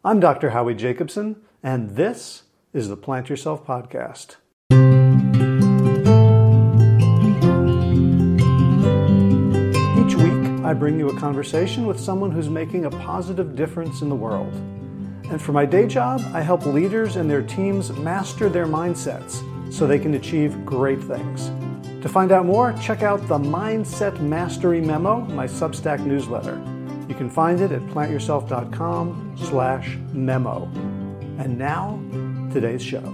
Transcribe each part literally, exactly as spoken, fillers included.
I'm Doctor Howie Jacobson, and this is the Plant Yourself Podcast. Each week, I bring you a conversation with someone who's making a positive difference in the world. And for my day job, I help leaders and their teams master their mindsets so they can achieve great things. To find out more, check out the Mindset Mastery Memo, my Substack newsletter. You can find it at plantyourself.com slash memo. And now, today's show.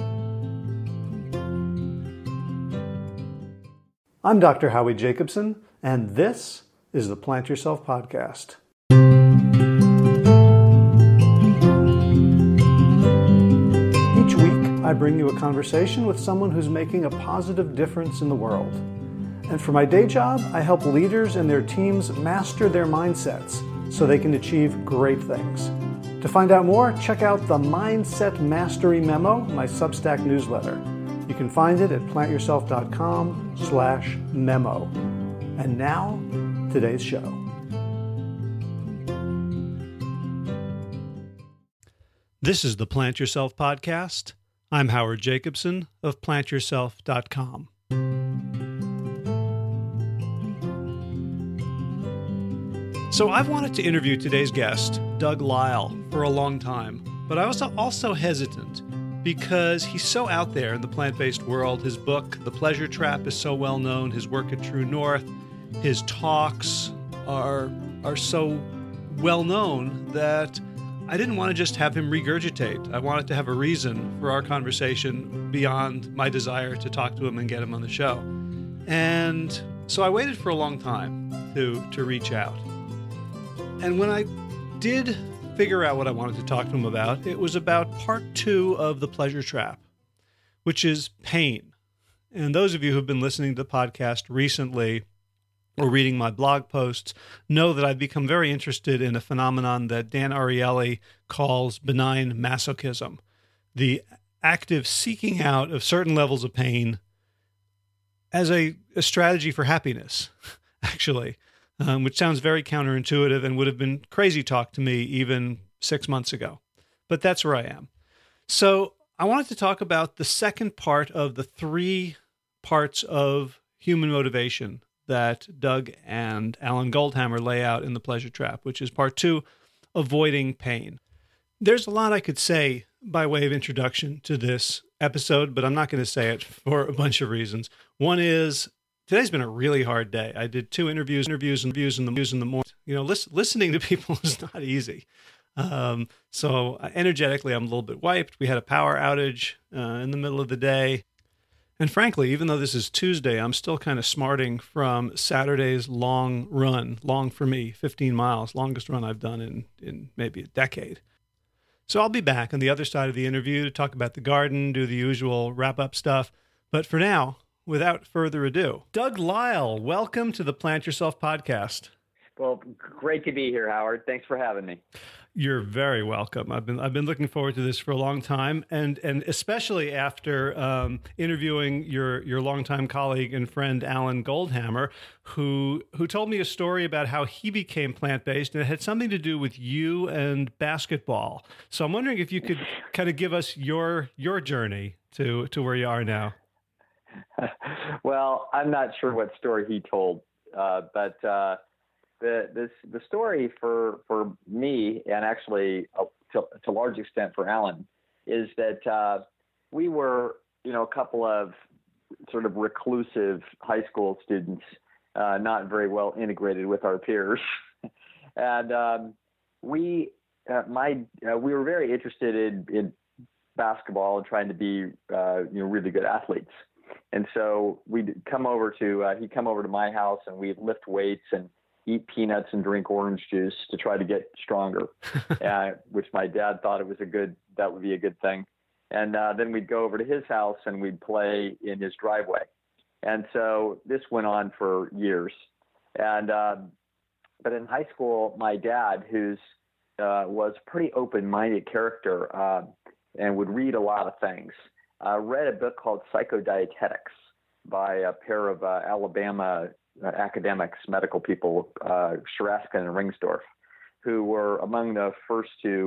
I'm Doctor Howie Jacobson, and this is the Plant Yourself Podcast. Each week, I bring you a conversation with someone who's making a positive difference in the world. And for my day job, I help leaders and their teams master their mindsets so they can achieve great things. To find out more, check out the Mindset Mastery Memo, my Substack newsletter. You can find it at plantyourself.com slash memo. And now, today's show. This is the Plant Yourself Podcast. I'm Howard Jacobson of plant yourself dot com. So I've wanted to interview today's guest, Doug Lisle, for a long time, but I was also hesitant because he's so out there in the plant-based world. His book, The Pleasure Trap, is so well known. His work at True North, his talks are, are so well known that I didn't want to just have him regurgitate. I wanted to have a reason for our conversation beyond my desire to talk to him and get him on the show. And so I waited for a long time to, to reach out. And when I did figure out what I wanted to talk to him about, it was about part two of The Pleasure Trap, which is pain. And those of you who've been listening to the podcast recently or reading my blog posts know that I've become very interested in a phenomenon that Dan Ariely calls benign masochism, the active seeking out of certain levels of pain as a, a strategy for happiness, actually. Um, which sounds very counterintuitive and would have been crazy talk to me even six months ago. But that's where I am. So I wanted to talk about the second part of the three parts of human motivation that Doug and Alan Goldhamer lay out in The Pleasure Trap, which is part two, avoiding pain. There's a lot I could say by way of introduction to this episode, but I'm not going to say it for a bunch of reasons. One is, today's been a really hard day. I did two interviews, interviews, and interviews in the in the morning. You know, listen, listening to people is not easy. Um, so uh, energetically, I'm a little bit wiped. We had a power outage uh, in the middle of the day. And frankly, even though this is Tuesday, I'm still kind of smarting from Saturday's long run, long for me, fifteen miles, longest run I've done in, in maybe a decade. So I'll be back on the other side of the interview to talk about the garden, do the usual wrap-up stuff. But for now, without further ado, Doug Lisle, welcome to the Plant Yourself Podcast. Well, great to be here, Howard. Thanks for having me. You're very welcome. I've been I've been looking forward to this for a long time, and and especially after um, interviewing your your longtime colleague and friend Alan Goldhamer, who who told me a story about how he became plant-based, and it had something to do with you and basketball. So I'm wondering if you could kind of give us your your journey to to where you are now. Well, I'm not sure what story he told, uh, but uh, the this the story for for me, and actually uh, to, to a large extent for Alan, is that uh, we were, you know, a couple of sort of reclusive high school students, uh, not very well integrated with our peers, and um, we uh, my uh, we were very interested in, in basketball and trying to be uh, you know really good athletes. And so we'd come over to, uh, he'd come over to my house and we'd lift weights and eat peanuts and drink orange juice to try to get stronger, uh, which my dad thought it was a good, that would be a good thing. And uh, then we'd go over to his house and we'd play in his driveway. And so this went on for years. And, uh, but in high school, my dad, who's uh, was a pretty open-minded character uh, and would read a lot of things, Uh, read a book called Psychodietetics by a pair of uh, Alabama uh, academics, medical people, uh, Sharaskin and Ringsdorf, who were among the first to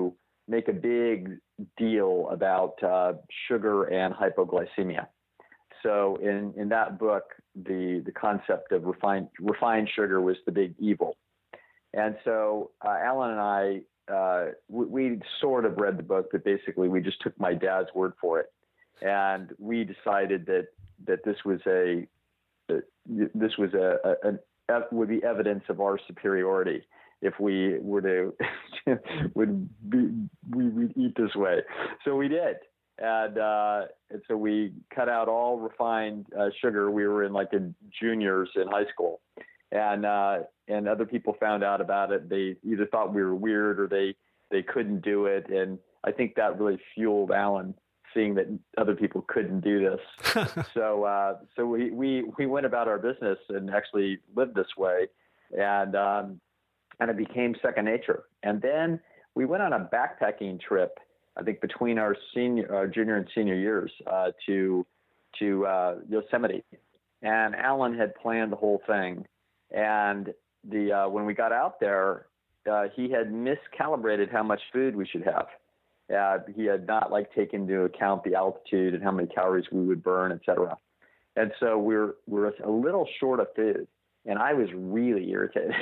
make a big deal about uh, sugar and hypoglycemia. So in, in that book, the, the concept of refined refined sugar was the big evil. And so uh, Alan and I, uh, we, we sort of read the book, but basically we just took my dad's word for it. And we decided that, that this was a, this was a, a, a would be evidence of our superiority if we were to would be we would eat this way. So we did, and uh, and so we cut out all refined uh, sugar. We were in like in juniors in high school, and uh, and other people found out about it. They either thought we were weird or they they couldn't do it, and I think that really fueled Alan, seeing that other people couldn't do this. so uh, so we, we we went about our business and actually lived this way, and um, and it became second nature. And then we went on a backpacking trip, I think between our senior, our junior and senior years, uh, to to uh, Yosemite. And Alan had planned the whole thing. And the uh, when we got out there, uh, he had miscalibrated how much food we should have. Uh, he had not like taken into account the altitude and how many calories we would burn, et cetera. And so we're we're a little short of food, and I was really irritated.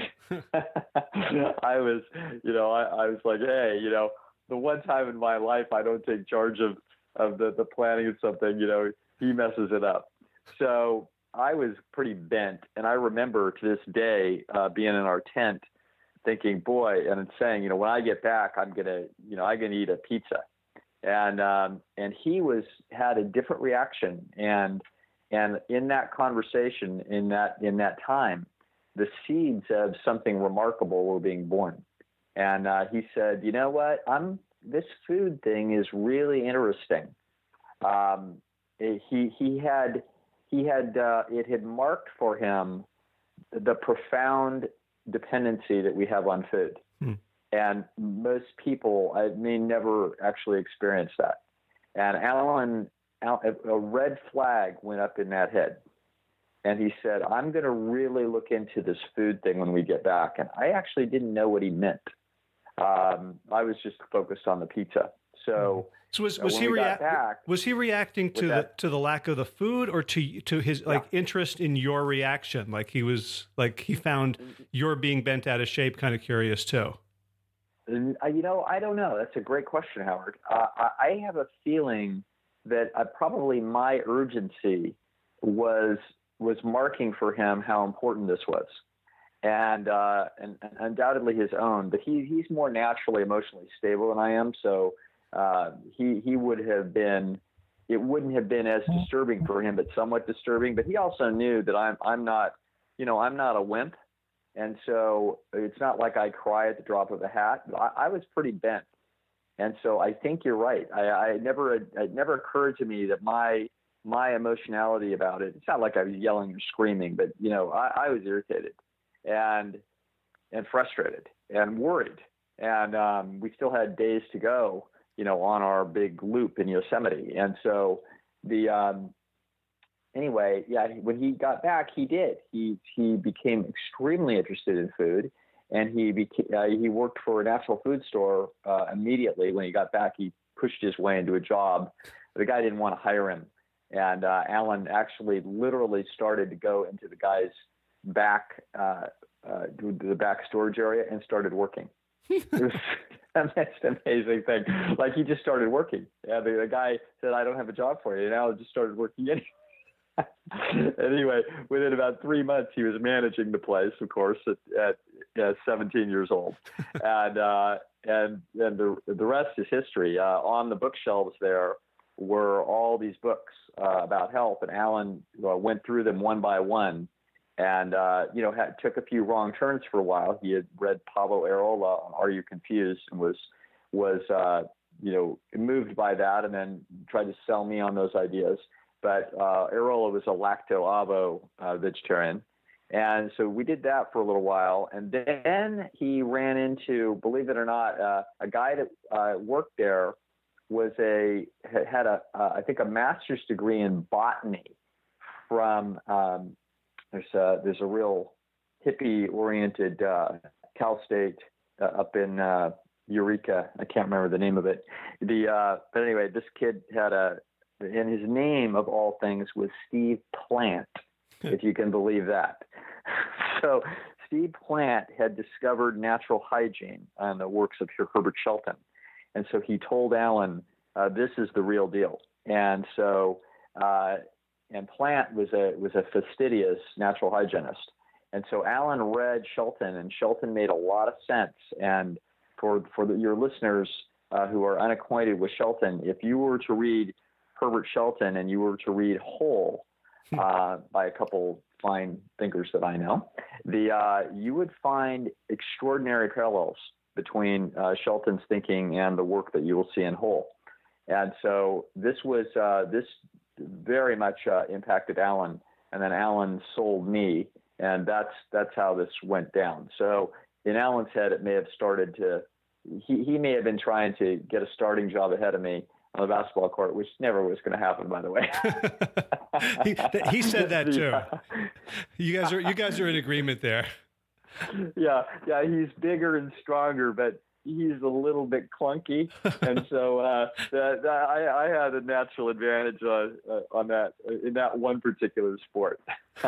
I was, you know, I, I was like, hey, you know, the one time in my life I don't take charge of of the, the planning of something, you know, he messes it up. So I was pretty bent, and I remember to this day uh, being in our tent, thinking, boy, and saying, you know, when I get back, I'm gonna, you know, I'm gonna eat a pizza, and um, and he was had a different reaction, and and in that conversation, in that in that time, the seeds of something remarkable were being born, and uh, he said, you know what, I'm this food thing is really interesting. Um, he he had he had uh, it had marked for him the profound dependency that we have on food. Hmm. And most people, I mean, never actually experience that. And Alan, a red flag went up in that head. And he said, I'm going to really look into this food thing when we get back. And I actually didn't know what he meant. Um, I was just focused on the pizza. So, so was, was he rea- back, was he reacting to that, the to the lack of the food, or to to his like yeah. interest in your reaction? Like he was like he found your being bent out of shape kind of curious too. You know, I don't know. That's a great question, Howard. Uh, I have a feeling that uh, probably my urgency was was marking for him how important this was, and uh, and, and undoubtedly his own. But he he's more naturally emotionally stable than I am, so. Uh, he he would have been, it wouldn't have been as disturbing for him, but somewhat disturbing. But he also knew that I'm I'm not, you know, I'm not a wimp, and so it's not like I cry at the drop of a hat. I, I was pretty bent, and so I think you're right. I, I never it never occurred to me that my my emotionality about it. It's not like I was yelling or screaming, but you know, I, I was irritated, and and frustrated and worried, and um, we still had days to go, you know, on our big loop in Yosemite. And so the, um, anyway, yeah, when he got back, he did, he, he became extremely interested in food, and he became, uh, he worked for a natural food store, uh, immediately. When he got back, he pushed his way into a job. The guy didn't want to hire him. And, uh, Alan actually literally started to go into the guy's back, uh, uh, the back storage area and started working. It was that's an amazing thing. Like he just started working. Yeah, the, the guy said, "I don't have a job for you." And Alan just started working anyway. Anyway, within about three months, he was managing the place, of course, at, at, at seventeen years old, and uh, and and the the rest is history. Uh, on the bookshelves there were all these books uh, about health, and Alan uh, went through them one by one. And, uh, you know, had, took a few wrong turns for a while. He had read Pablo Areola on Are You Confused? And was, was uh, you know, moved by that, and then tried to sell me on those ideas. But uh, Areola was a lacto-avo uh, vegetarian. And so we did that for a little while. And then he ran into, believe it or not, uh, a guy that uh, worked there was a, had a, uh, I think a master's degree in botany from, um, There's a, there's a real hippie-oriented uh, Cal State uh, up in uh, Eureka. I can't remember the name of it. The uh, but anyway, this kid had a, and his name of all things was Steve Plant, if you can believe that. So Steve Plant had discovered natural hygiene on the works of Herbert Shelton, and so he told Alan, uh, "This is the real deal." And so, uh, and Plant was a was a fastidious natural hygienist, and so Alan read Shelton, and Shelton made a lot of sense. And for for the, your listeners uh, who are unacquainted with Shelton, if you were to read Herbert Shelton and you were to read Whole uh, by a couple fine thinkers that I know, the uh, you would find extraordinary parallels between uh, Shelton's thinking and the work that you will see in Whole. And so this was uh, this very much uh, impacted Alan, and then Alan sold me, and that's that's how this went down. So in Alan's head, it may have started to he he may have been trying to get a starting job ahead of me on the basketball court, which never was going to happen, by the way. he, he said that too. Yeah. You guys are you guys are in agreement there. Yeah, yeah, he's bigger and stronger, but he's a little bit clunky, and so uh, that, that I, I had a natural advantage uh, uh, on that in that one particular sport.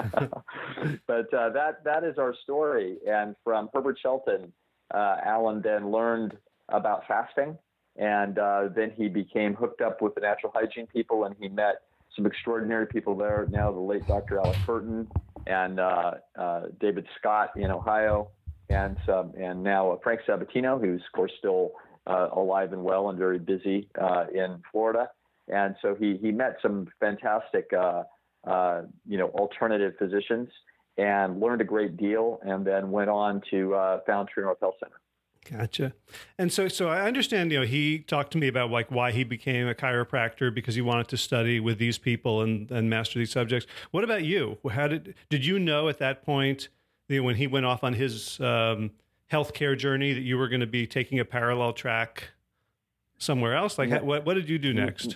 But uh, that that is our story, and from Herbert Shelton, uh, Alan then learned about fasting. And uh, then he became hooked up with the natural hygiene people, and he met some extraordinary people there. Now the late Doctor Alex Burton and uh, uh, David Scott in Ohio, and some, and now uh, Frank Sabatino, who's of course still uh, alive and well and very busy uh, in Florida. And so he he met some fantastic uh, uh, you know alternative physicians and learned a great deal, and then went on to uh, found True North Health Center. Gotcha. And so, so I understand, you know, he talked to me about like why he became a chiropractor, because he wanted to study with these people and, and master these subjects. What about you? How did, did you know at that point, you know, when he went off on his um, healthcare journey, that you were going to be taking a parallel track somewhere else? Like, no, what, what did you do next?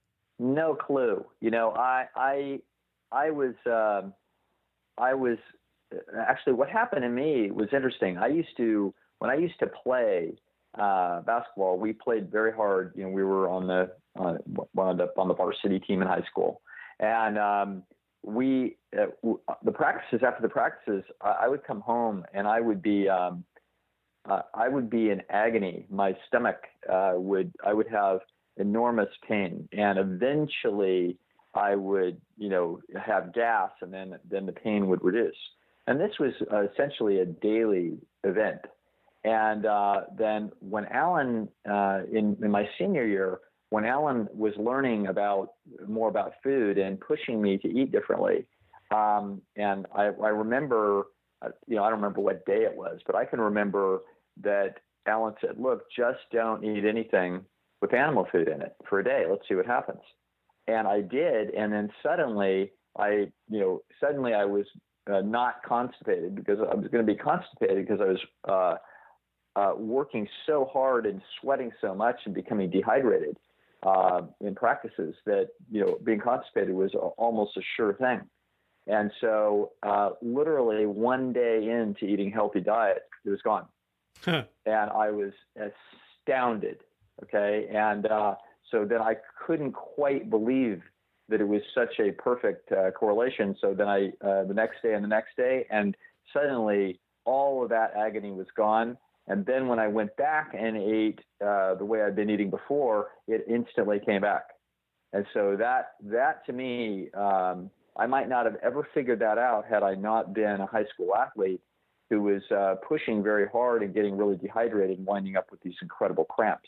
No clue. You know, I, I, I was, um, I was actually, what happened to me was interesting. I used to, When I used to play uh, basketball, we played very hard. You know, we were on the uh, wound up on the varsity team in high school, and um, we uh, the practices after the practices, I, I would come home and I would be um, uh, I would be in agony. My stomach uh, would I would have enormous pain, and eventually I would you know have gas, and then then the pain would reduce. And this was uh, essentially a daily event. And uh, then when Alan, uh, in, in my senior year, when Alan was learning about more about food and pushing me to eat differently, um, and I, I remember, uh, you know, I don't remember what day it was, but I can remember that Alan said, "Look, just don't eat anything with animal food in it for a day. Let's see what happens." And I did, and then suddenly, I, you know, suddenly I was uh, not constipated, because I was going to be constipated because I was. Uh, Uh, working so hard and sweating so much and becoming dehydrated uh, in practices that, you know, being constipated was a, almost a sure thing. And so uh, literally one day into eating healthy diet, it was gone. Huh. And I was astounded. Okay. And uh, so then I couldn't quite believe that it was such a perfect uh, correlation. So then I, uh, the next day and the next day, and suddenly all of that agony was gone. And then when I went back and ate uh, the way I'd been eating before, it instantly came back. And so that, that to me, um, I might not have ever figured that out had I not been a high school athlete who was uh, pushing very hard and getting really dehydrated and winding up with these incredible cramps.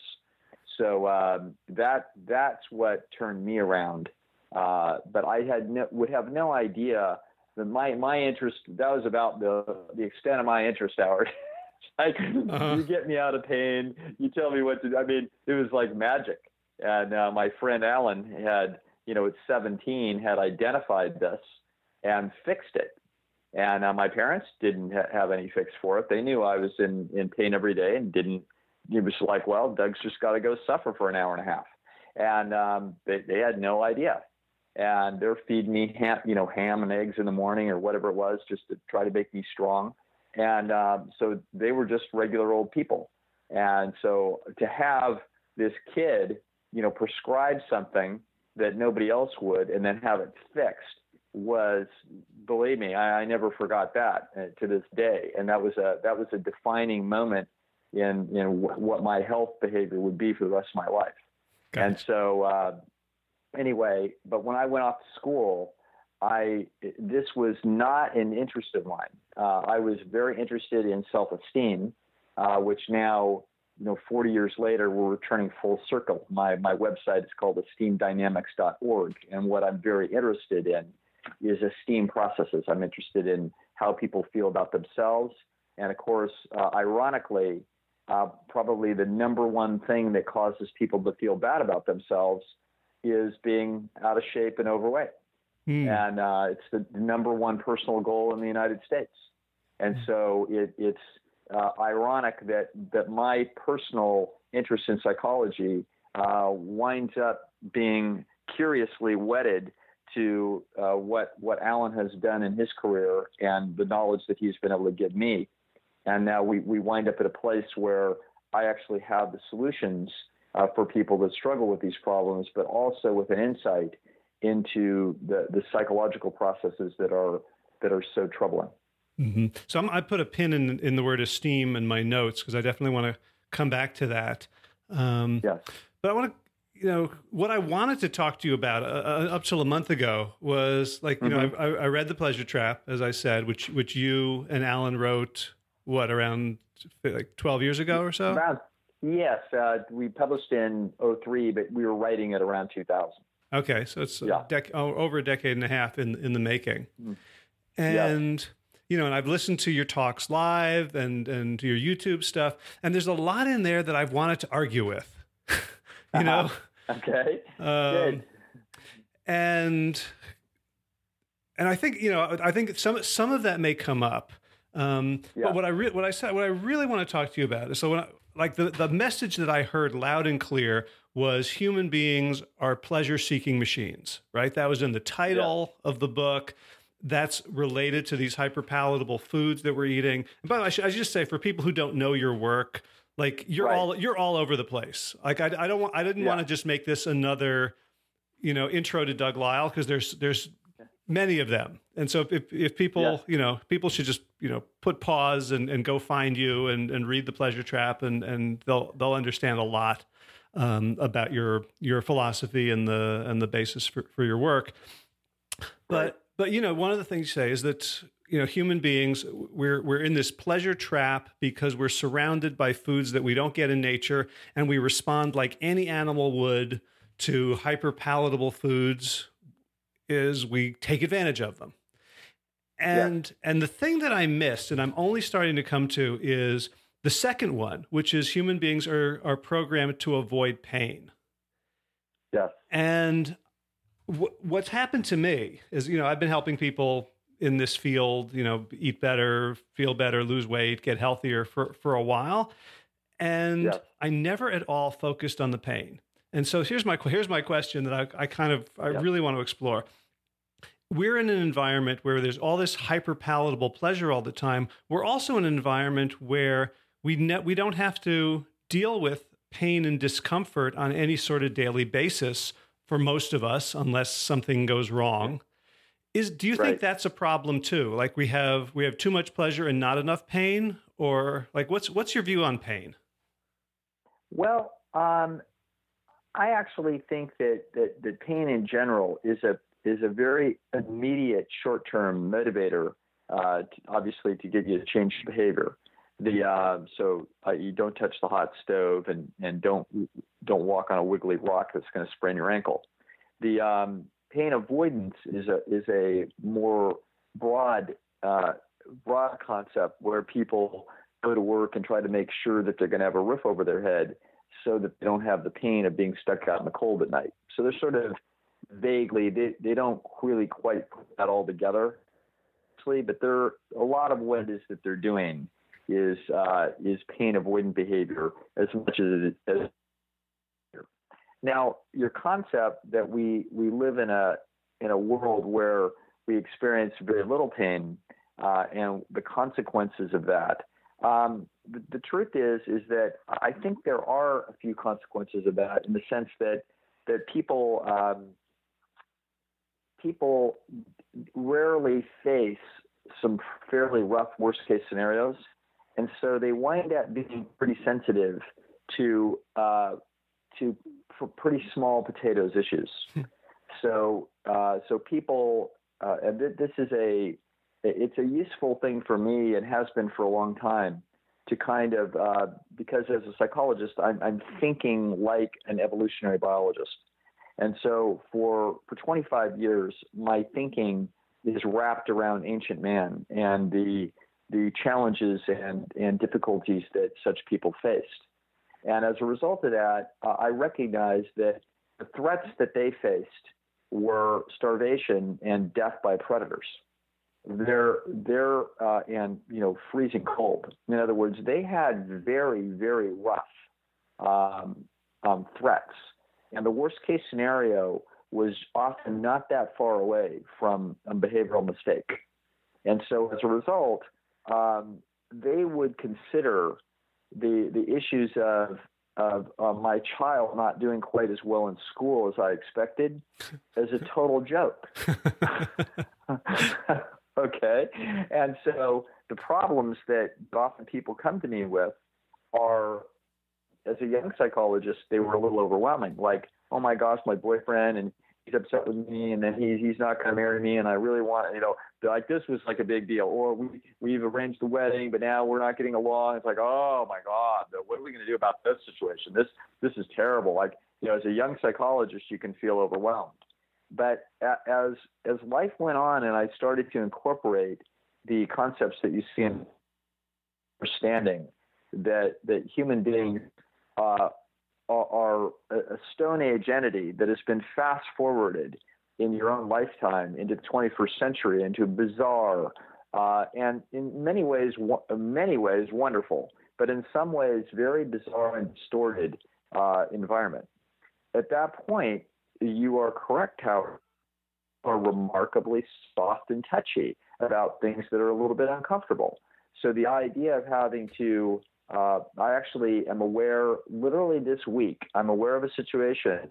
So um, that that's what turned me around. Uh, but I had no, would have no idea that my, my interest, that was about the, the extent of my interest, Howard. Like, uh-huh. You get me out of pain. You tell me what to do. I mean, it was like magic. And uh, my friend Alan had, you know, at seventeen, had identified this and fixed it. And uh, my parents didn't ha- have any fix for it. They knew I was in, in pain every day and didn't. It was like, well, Doug's just got to go suffer for an hour and a half. And um, they, they had no idea. And they're feeding me ham, you know, ham and eggs in the morning or whatever it was, just to try to make me strong. And uh, so they were just regular old people. And so to have this kid, you know, prescribe something that nobody else would and then have it fixed was, believe me, I, I never forgot that uh, to this day. And that was a, that was a defining moment in, in w- what my health behavior would be for the rest of my life. Gotcha. And so, uh, anyway, but when I went off to school, I, this was not an interest of mine. Uh, I was very interested in self-esteem, uh, which now, you know, forty years later, we're returning full circle. My, my website is called esteem dynamics dot org. And what I'm very interested in is esteem processes. I'm interested in how people feel about themselves. And of course, uh, ironically, uh, probably the number one thing that causes people to feel bad about themselves is being out of shape and overweight. Mm. And uh, it's the number one personal goal in the United States. And mm. so it, it's uh, ironic that, that my personal interest in psychology uh, winds up being curiously wedded to uh, what, what Alan has done in his career and the knowledge that he's been able to give me. And now we, we wind up at a place where I actually have the solutions uh, for people that struggle with these problems, but also with an insight into the, the psychological processes that are that are so troubling. Mm-hmm. So I'm, I put a pin in in the word esteem in my notes because I definitely want to come back to that. Um, yes. But I want to, you know, what I wanted to talk to you about uh, up till a month ago was like, you mm-hmm. know, I, I read The Pleasure Trap, as I said, which which you and Alan wrote, what, around like twelve years ago or so? Around, yes. Uh, we published in oh three, but we were writing it around two thousand. Okay, so it's yeah. a dec- oh, over a decade and a half in in the making. Mm. And, yeah. you know, and I've listened to your talks live and, and your YouTube stuff, and there's a lot in there that I've wanted to argue with, you uh-huh. know? Okay, um, good. And, and I think, you know, I think some, some of that may come up. Um, yeah. But what I, re- what I said, what I really want to talk to you about is, so when I, like the, the message that I heard loud and clear was human beings are pleasure-seeking machines, right? That was in the title yeah. of the book. That's related to these hyperpalatable foods that we're eating. And by the way, I should, I should just say, for people who don't know your work, like you're right. all you're all over the place. Like I, I don't want, I didn't yeah. want to just make this another, you know, intro to Doug Lisle, because there's there's many of them. And so if if people, yeah. you know, people should just, you know, put pause and, and go find you and, and read The Pleasure Trap, and, and they'll they'll understand a lot um, about your your philosophy and the and the basis for, for your work. But right. but you know, one of the things you say is that, you know, human beings, we're we're in this pleasure trap because we're surrounded by foods that we don't get in nature, and we respond like any animal would to hyperpalatable foods. Is we take advantage of them. And yeah. and the thing that I missed, and I'm only starting to come to, is the second one, which is human beings are are programmed to avoid pain. Yes. And w- what's happened to me is, you know, I've been helping people in this field, you know, eat better, feel better, lose weight, get healthier for, for a while. And yes. I never at all focused on the pain. And so here's my here's my question that I, I kind of I yep. really want to explore. We're in an environment where there's all this hyperpalatable pleasure all the time. We're also in an environment where we ne- we don't have to deal with pain and discomfort on any sort of daily basis for most of us, unless something goes wrong. Is do you right. think that's a problem too? Like we have we have too much pleasure and not enough pain, or like what's what's your view on pain? Well, um, I actually think that, that that pain in general is a is a very immediate short-term motivator, uh, to, obviously to get you to change behavior. The uh, so uh, you don't touch the hot stove and, and don't don't walk on a wiggly rock that's going to sprain your ankle. The um, pain avoidance is a is a more broad uh, broad concept where people go to work and try to make sure that they're going to have a roof over their head so that they don't have the pain of being stuck out in the cold at night. So they're sort of vaguely, they, they don't really quite put that all together, but they're, a lot of what it is that they're doing is uh, is pain avoidant behavior as much as it is. Now, your concept that we, we live in a in a world where we experience very little pain uh, and the consequences of that Um, the, the truth is, is that I think there are a few consequences of that, in the sense that that people um, people rarely face some fairly rough worst case scenarios, and so they wind up being pretty sensitive to uh, to pretty small potatoes issues. so uh, so people, uh, and th- this is a it's a useful thing for me, and has been for a long time, to kind of, uh, because as a psychologist, I'm, I'm thinking like an evolutionary biologist. And so for, for twenty-five years, my thinking is wrapped around ancient man and the, the challenges and, and difficulties that such people faced. And as a result of that, uh, I recognized that the threats that they faced were starvation and death by predators. They're, they're uh, and, you know, freezing cold. In other words, they had very, very rough um, um, threats. And the worst case scenario was often not that far away from a behavioral mistake. And so as a result, um, they would consider the, the issues of, of uh, my child not doing quite as well in school as I expected as a total joke. Okay. And so the problems that often people come to me with are, as a young psychologist, they were a little overwhelming. Like, oh my gosh, my boyfriend, and he's upset with me, and then he's, he's not going to marry me. And I really want, you know, like this was like a big deal. Or we, we've arranged the wedding, but now we're not getting along. It's like, oh my God, what are we going to do about this situation? This, this is terrible. Like, you know, as a young psychologist, you can feel overwhelmed. But as as life went on, and I started to incorporate the concepts that you see in understanding that that human beings uh, are, are a Stone Age entity that has been fast forwarded in your own lifetime into the twenty-first century, into bizarre uh, and in many ways, many ways wonderful, but in some ways very bizarre and distorted uh, environment. At that point, you are correct, Howard, are remarkably soft and touchy about things that are a little bit uncomfortable. So the idea of having to, uh, I actually am aware, literally this week, I'm aware of a situation.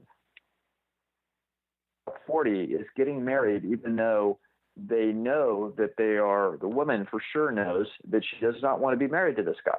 forty is getting married, even though they know that they are, the woman for sure knows that she does not want to be married to this guy.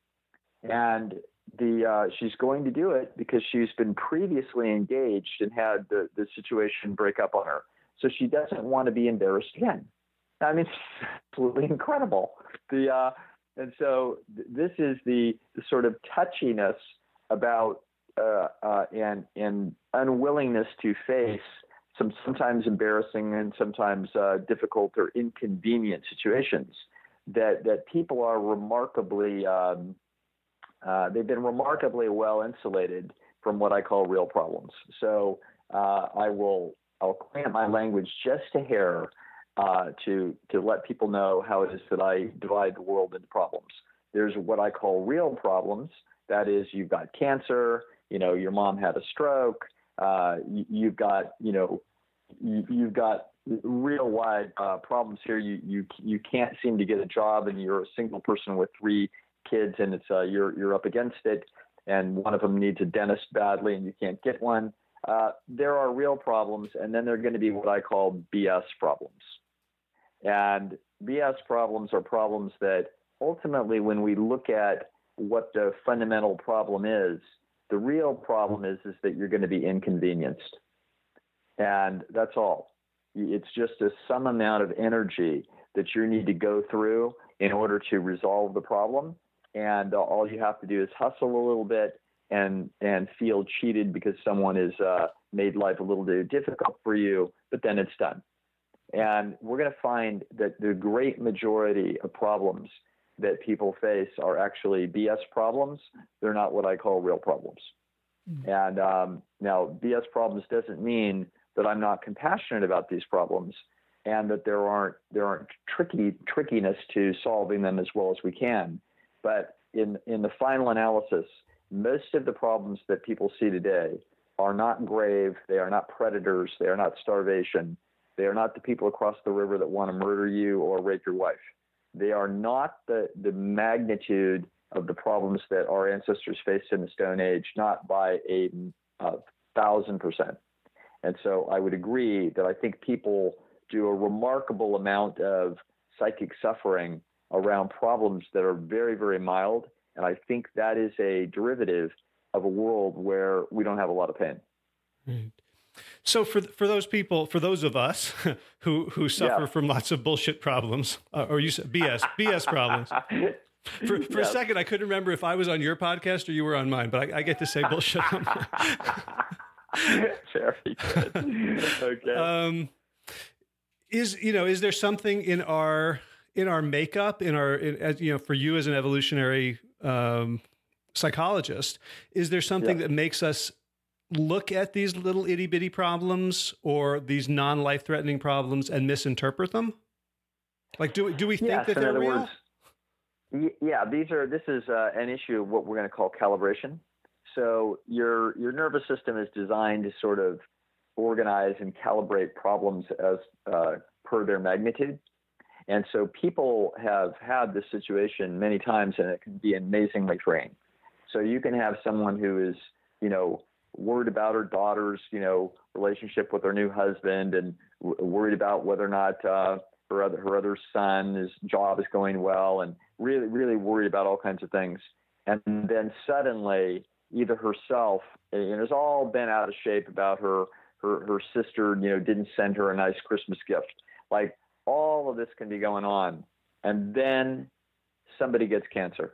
And The uh, she's going to do it because she's been previously engaged and had the, the situation break up on her. So she doesn't want to be embarrassed again. I mean, it's absolutely incredible. The uh, and so th- this is the, the sort of touchiness about uh, uh, and and unwillingness to face some sometimes embarrassing and sometimes uh, difficult or inconvenient situations that that people are remarkably. Um, Uh, they've been remarkably well insulated from what I call real problems. So uh, I will I'll clamp my language just a hair uh, to to let people know how it is that I divide the world into problems. There's what I call real problems. That is, you've got cancer. You know, your mom had a stroke. Uh, you, you've got you know you, you've got real wide uh, problems here. You you you can't seem to get a job, and you're a single person with three kids, and it's uh, you're you're up against it, and one of them needs a dentist badly, and you can't get one. Uh, there are real problems, and then there are going to be what I call B S problems. And B S problems are problems that ultimately, when we look at what the fundamental problem is, the real problem is is that you're going to be inconvenienced, and that's all. It's just a some amount of energy that you need to go through in order to resolve the problem. And uh, all you have to do is hustle a little bit and and feel cheated because someone has uh, made life a little bit difficult for you, but then it's done. And we're going to find that the great majority of problems that people face are actually B S problems. They're not what I call real problems. Mm-hmm. And um, now B S problems doesn't mean that I'm not compassionate about these problems and that there aren't there aren't tricky trickiness to solving them as well as we can. But in, in the final analysis, most of the problems that people see today are not grave. They are not predators. They are not starvation. They are not the people across the river that want to murder you or rape your wife. they are not the, the magnitude of the problems that our ancestors faced in the Stone Age, not by a, a thousand percent. And so I would agree that I think people do a remarkable amount of psychic suffering around problems that are very, very mild. And I think that is a derivative of a world where we don't have a lot of pain. Right. So for for those people, for those of us who who suffer yeah. from lots of bullshit problems, uh, or you said B S B S problems. For for yeah. a second, I couldn't remember if I was on your podcast or you were on mine, but I, I get to say bullshit on mine. Very good. Okay. Um, is you know is there something in our in our makeup in our in, as you know for you as an evolutionary um, psychologist, is there something yeah. that makes us look at these little itty bitty problems or these non life threatening problems and misinterpret them? Like, do do we think yes, that they're real? Words, yeah, these are. This is uh, an issue of what we're going to call calibration. So your your nervous system is designed to sort of organize and calibrate problems as uh, per their magnitude. And so people have had this situation many times, and it can be amazingly freeing. So you can have someone who is, you know, worried about her daughter's, you know, relationship with her new husband, and w- worried about whether or not uh, her other her other son, his job is going well, and really, really worried about all kinds of things. And then suddenly, either herself, and it's all been out of shape about her, her, her sister, you know, didn't send her a nice Christmas gift. Like, all of this can be going on. And then somebody gets cancer.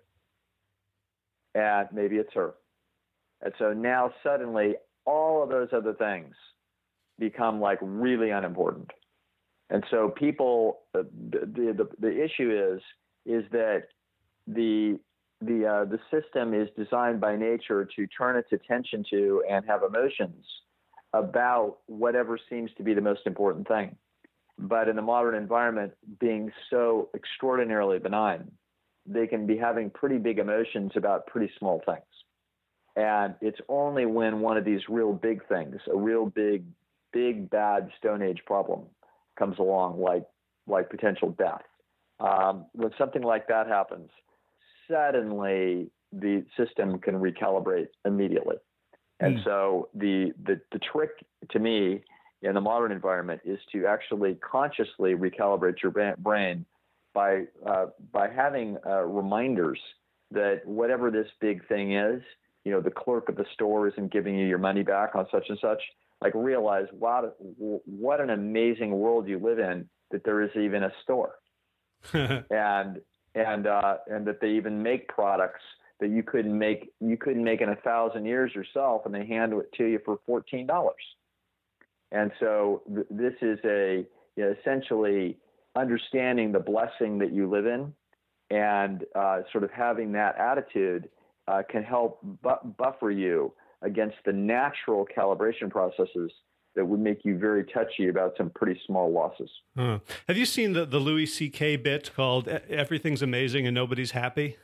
And maybe it's her. And so now suddenly all of those other things become like really unimportant. And so people, the, the, the, the issue is, is that the, the, uh, the system is designed by nature to turn its attention to and have emotions about whatever seems to be the most important thing. But in the modern environment, being so extraordinarily benign, they can be having pretty big emotions about pretty small things. And it's only when one of these real big things, a real big, big, bad Stone Age problem comes along, like like potential death. Um, when something like that happens, suddenly the system can recalibrate immediately. And mm. so the, the the trick to me in the modern environment is to actually consciously recalibrate your brain by uh, by having uh, reminders that whatever this big thing is, you know, the clerk of the store isn't giving you your money back on such and such. Like, realize, wow, what an amazing world you live in, that there is even a store, and and uh, and that they even make products that you couldn't make you couldn't make in a thousand years yourself, and they hand it to you for fourteen dollars. And so th- this is a you know, essentially understanding the blessing that you live in, and uh, sort of having that attitude uh, can help bu- buffer you against the natural calibration processes that would make you very touchy about some pretty small losses. Huh. Have you seen the, the Louis C K bit called "Everything's Amazing and Nobody's Happy"?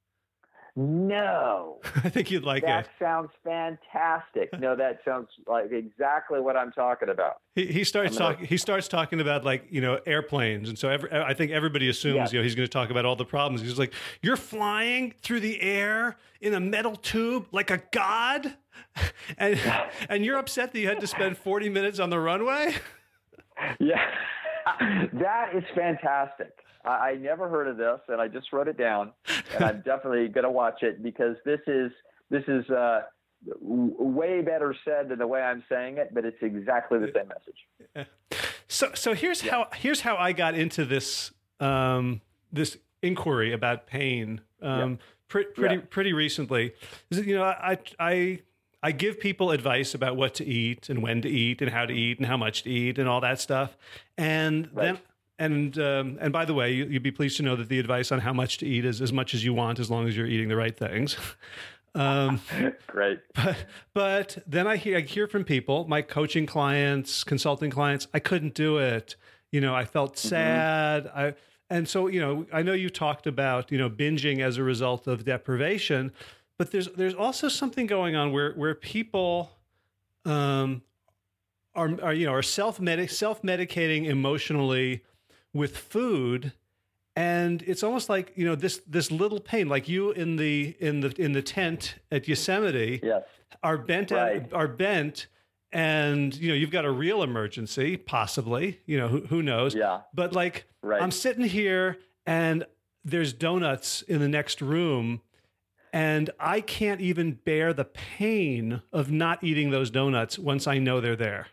No. I think you'd like that it. That sounds fantastic. No, that sounds like exactly what I'm talking about. He, he starts gonna... talking. He starts talking about, like, you know, airplanes, and so every, I think everybody assumes yeah. you know he's going to talk about all the problems. He's like, "You're flying through the air in a metal tube like a god, and and you're upset that you had to spend forty minutes on the runway." Yeah, that is fantastic. I never heard of this, and I just wrote it down, and I'm definitely going to watch it, because this is this is uh, w- way better said than the way I'm saying it, but it's exactly the same message. So, so here's yeah. how here's how I got into this um, this inquiry about pain. Um, yeah. pre- pretty yeah. pretty recently, you know, I I I give people advice about what to eat and when to eat and how to eat and how much to eat and all that stuff, and right. then. And um, and by the way, you, you'd be pleased to know that the advice on how much to eat is as much as you want, as long as you're eating the right things. Um, Great. But, but then I hear, I hear from people, my coaching clients, consulting clients, I couldn't do it. You know, I felt sad. Mm-hmm. I and so, you know, I know you talked about, you know, binging as a result of deprivation, but there's there's also something going on where where people um, are, are you know are self self medicating emotionally with food, And it's almost like, you know, this this little pain, like you in the in the in the tent at Yosemite, yes, are bent right. at, are bent, and you know you've got a real emergency, possibly. You know, who, who knows? Yeah. But like, right. I'm sitting here, and there's donuts in the next room, and I can't even bear the pain of not eating those donuts once I know they're there.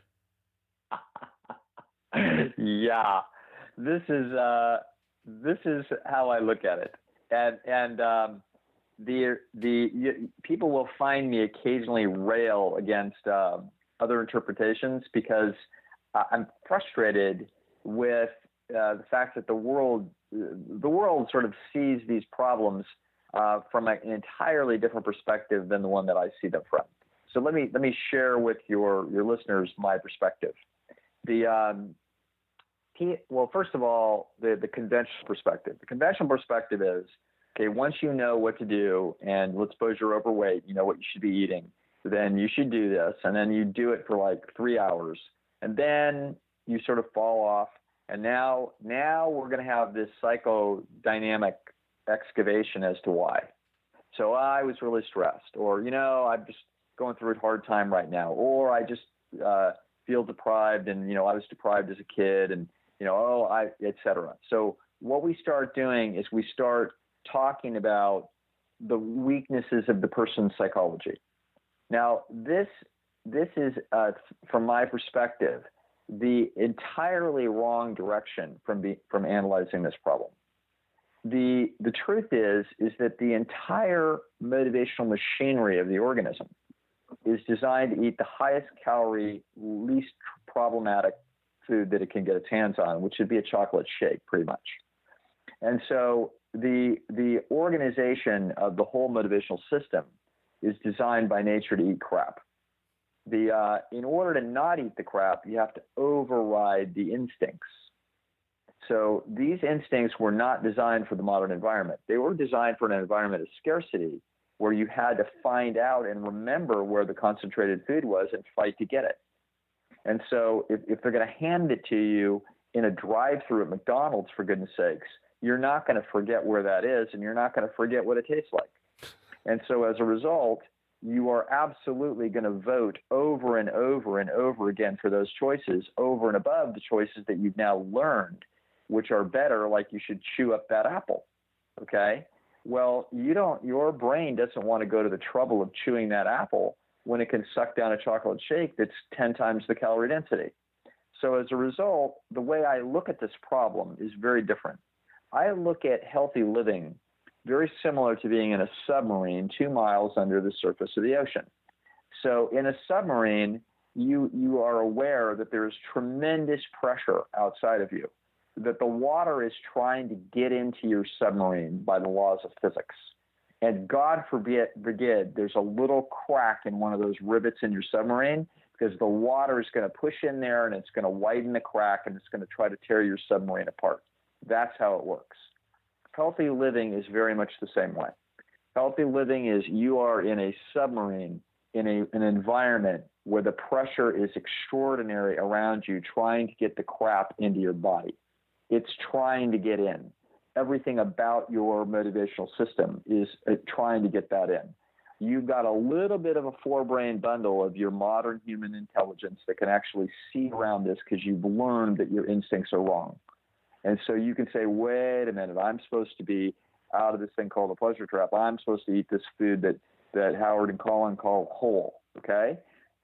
Yeah, this is uh, this is how I look at it, and and um, the the you, people will find me occasionally rail against uh, other interpretations because I'm frustrated with uh, the fact that the world the world sort of sees these problems uh, from an entirely different perspective than the one that I see them from. So let me let me share with your your listeners my perspective. The um, he, well, first of all, the the conventional perspective. The conventional perspective is, okay, once you know what to do, and let's suppose you're overweight, you know what you should be eating, then you should do this, and then you do it for like three hours, and then you sort of fall off, and now now we're going to have this psychodynamic excavation as to why. So I was really stressed, or you know, I'm just going through a hard time right now, or I just uh, feel deprived, and you know, I was deprived as a kid, and you know, oh, I, et cetera. So what we start doing is we start talking about the weaknesses of the person's psychology. Now, this this is, uh, from my perspective, the entirely wrong direction from be, from analyzing this problem. The the truth is is that the entire motivational machinery of the organism is designed to eat the highest calorie, least problematic food that it can get its hands on, which would be a chocolate shake, pretty much. And so the the organization of the whole motivational system is designed by nature to eat crap. The uh, in order to not eat the crap, you have to override the instincts. So these instincts were not designed for the modern environment. They were designed for an environment of scarcity, where you had to find out and remember where the concentrated food was and fight to get it. And so if, if they're going to hand it to you in a drive-through at McDonald's, for goodness sakes, you're not going to forget where that is, and you're not going to forget what it tastes like. And so as a result, you are absolutely going to vote over and over and over again for those choices, over and above the choices that you've now learned, which are better, like you should chew up that apple, okay? Well, you don't. Your brain doesn't want to go to the trouble of chewing that apple when it can suck down a chocolate shake that's ten times the calorie density. So as a result, the way I look at this problem is very different. I look at healthy living very similar to being in a submarine two miles under the surface of the ocean. So in a submarine, you you are aware that there is tremendous pressure outside of you, that the water is trying to get into your submarine by the laws of physics. And God forbid, forbid there's a little crack in one of those rivets in your submarine, because the water is going to push in there and it's going to widen the crack and it's going to try to tear your submarine apart. That's how it works. Healthy living is very much the same way. Healthy living is you are in a submarine, in a, an environment where the pressure is extraordinary around you, trying to get the crap into your body. It's trying to get in. Everything about your motivational system is uh, trying to get that in. You've got a little bit of a four-brain bundle of your modern human intelligence that can actually see around this, because you've learned that your instincts are wrong. And so you can say, wait a minute, I'm supposed to be out of this thing called the pleasure trap. I'm supposed to eat this food that, that Howard and Colin call whole, okay?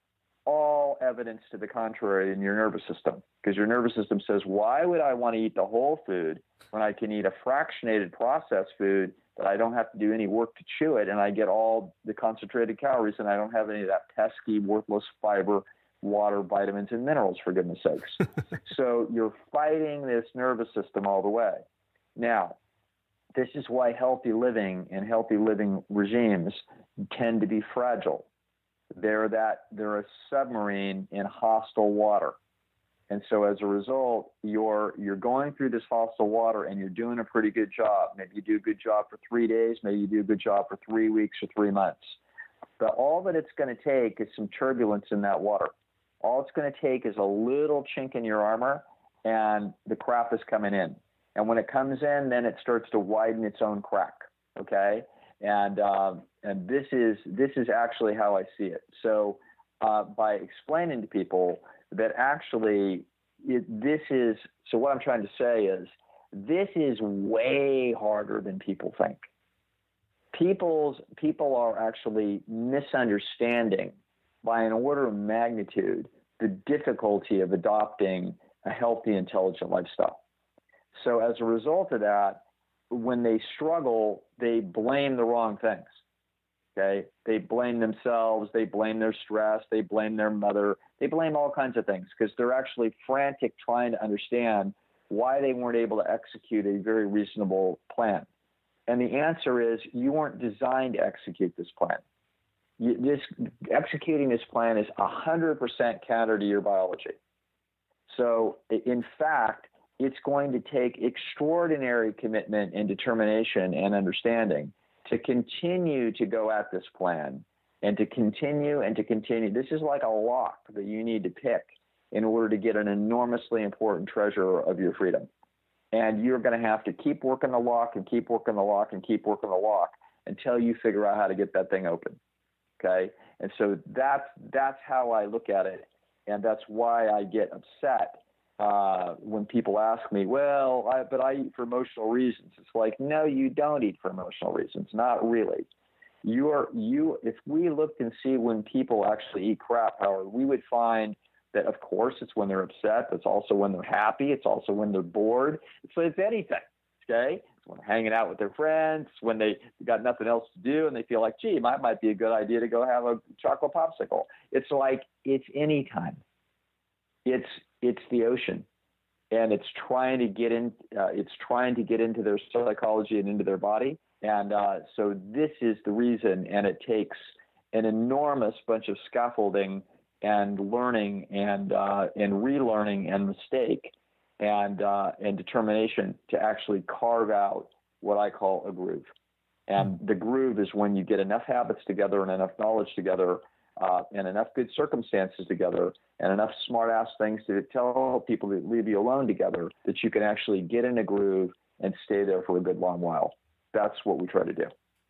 All evidence to the contrary in your nervous system, because your nervous system says, why would I want to eat the whole food when I can eat a fractionated processed food that I don't have to do any work to chew it, and I get all the concentrated calories, and I don't have any of that pesky, worthless fiber, water, vitamins, and minerals, for goodness sakes. So you're fighting this nervous system all the way. Now, this is why healthy living and healthy living regimes tend to be fragile. They're that they're a submarine in hostile water. And so as a result, you're you're going through this hostile water and you're doing a pretty good job. Maybe you do a good job for three days, maybe you do a good job for three weeks or three months. But all that it's going to take is some turbulence in that water. All it's going to take is a little chink in your armor, and the crap is coming in. And when it comes in, then it starts to widen its own crack. Okay. And, um, and this is, this is actually how I see it. So, uh, by explaining to people that actually it, this is, so what I'm trying to say is this is way harder than people think. People's, people are actually misunderstanding by an order of magnitude the difficulty of adopting a healthy, intelligent lifestyle. So as a result of that, when they struggle, they blame the wrong things. Okay. They blame themselves. They blame their stress. They blame their mother. They blame all kinds of things because they're actually frantic trying to understand why they weren't able to execute a very reasonable plan. And the answer is you weren't designed to execute this plan. You, this executing this plan is one hundred percent counter to your biology. So in fact, it's going to take extraordinary commitment and determination and understanding to continue to go at this plan and to continue and to continue. This is like a lock that you need to pick in order to get an enormously important treasure of your freedom. And you're going to have to keep working the lock and keep working the lock and keep working the lock until you figure out how to get that thing open. Okay. And so that's, that's how I look at it. And that's why I get upset uh, when people ask me, well, I, but I eat for emotional reasons. It's like, no, you don't eat for emotional reasons. Not really. You are, you, if we looked and see when people actually eat crap, Howard, we would find that, of course, it's when they're upset. It's also when they're happy. It's also when they're bored. It's, it's anything. Okay. It's when they're hanging out with their friends, when they got nothing else to do and they feel like, gee, it might, might be a good idea to go have a chocolate popsicle. It's like, it's any time. It's, it's the ocean, and it's trying to get in, uh, it's trying to get into their psychology and into their body. And uh, so this is the reason, and it takes an enormous bunch of scaffolding and learning and, uh, and relearning and mistake and, uh, and determination to actually carve out what I call a groove. And the groove is when you get enough habits together and enough knowledge together uh, and enough good circumstances together and enough smart-ass things to tell people to leave you alone together that you can actually get in a groove and stay there for a good long while. That's what we try to do.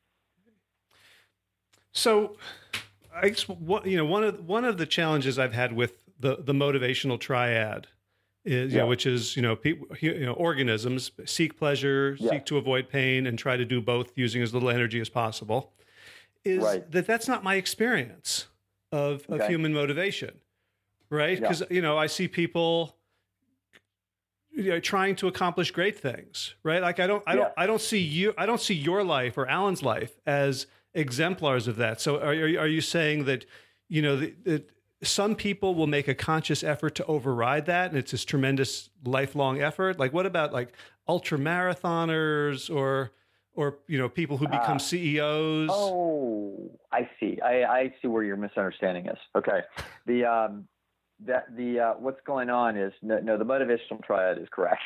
So I guess what, you know, one of, one of the challenges I've had with the, the motivational triad is, you yeah. know, which is, you know, people, you know, organisms seek pleasure, yeah. seek to avoid pain, and try to do both using as little energy as possible, is right. that that's not my experience of, of okay. human motivation, right? Because, yeah. you know, I see people, you know, trying to accomplish great things, right? Like I don't, I yeah. don't, I don't see you, I don't see your life or Alan's life as exemplars of that. So are, are you saying that, you know, the, the, some people will make a conscious effort to override that, and it's this tremendous lifelong effort? Like, what about like ultra marathoners or, or, you know, people who become uh, C E Os? Oh, I see. I, I see where your misunderstanding is. Okay. The, um, that the, uh, what's going on is no, no, the motivational triad is correct.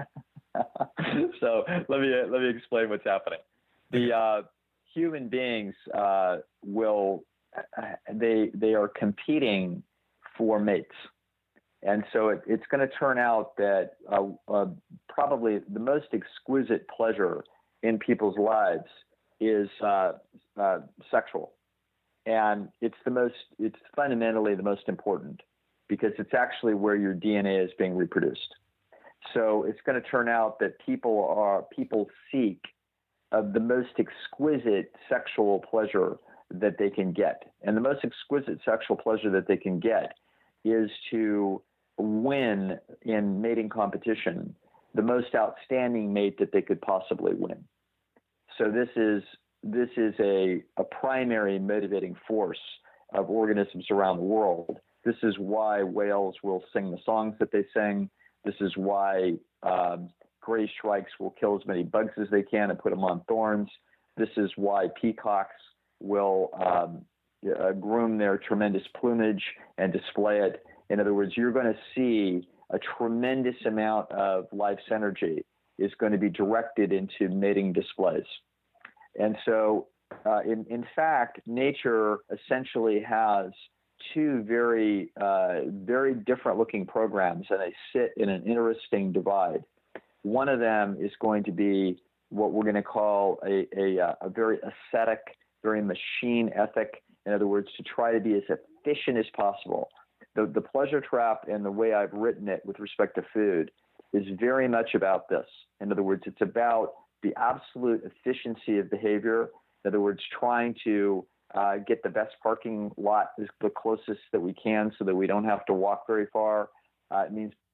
So let me, let me explain what's happening. The, uh, human beings, uh, will, they, they are competing for mates. And so it, it's going to turn out that, uh, uh, probably the most exquisite pleasure in people's lives is, uh, uh, sexual. And it's the most, it's fundamentally the most important, because it's actually where your D N A is being reproduced. So it's going to turn out that people are, people seek uh, the most exquisite sexual pleasure that they can get. And the most exquisite sexual pleasure that they can get is to win in mating competition the most outstanding mate that they could possibly win. So this is, this is a, a primary motivating force of organisms around the world. This is why whales will sing the songs that they sing. This is why um, gray shrikes will kill as many bugs as they can and put them on thorns. This is why peacocks will um, uh, groom their tremendous plumage and display it. In other words, you're going to see a tremendous amount of life's energy is going to be directed into mating displays. And so, uh, in, in fact, nature essentially has two very, uh, very different looking programs, and they sit in an interesting divide. One of them is going to be what we're going to call a, a, a very ascetic, very machine ethic. In other words, to try to be as efficient as possible. The, the pleasure trap and the way I've written it with respect to food is very much about this. In other words, it's about the absolute efficiency of behavior. In other words, trying to uh, get the best parking lot is the closest that we can so that we don't have to walk very far. Uh, it means,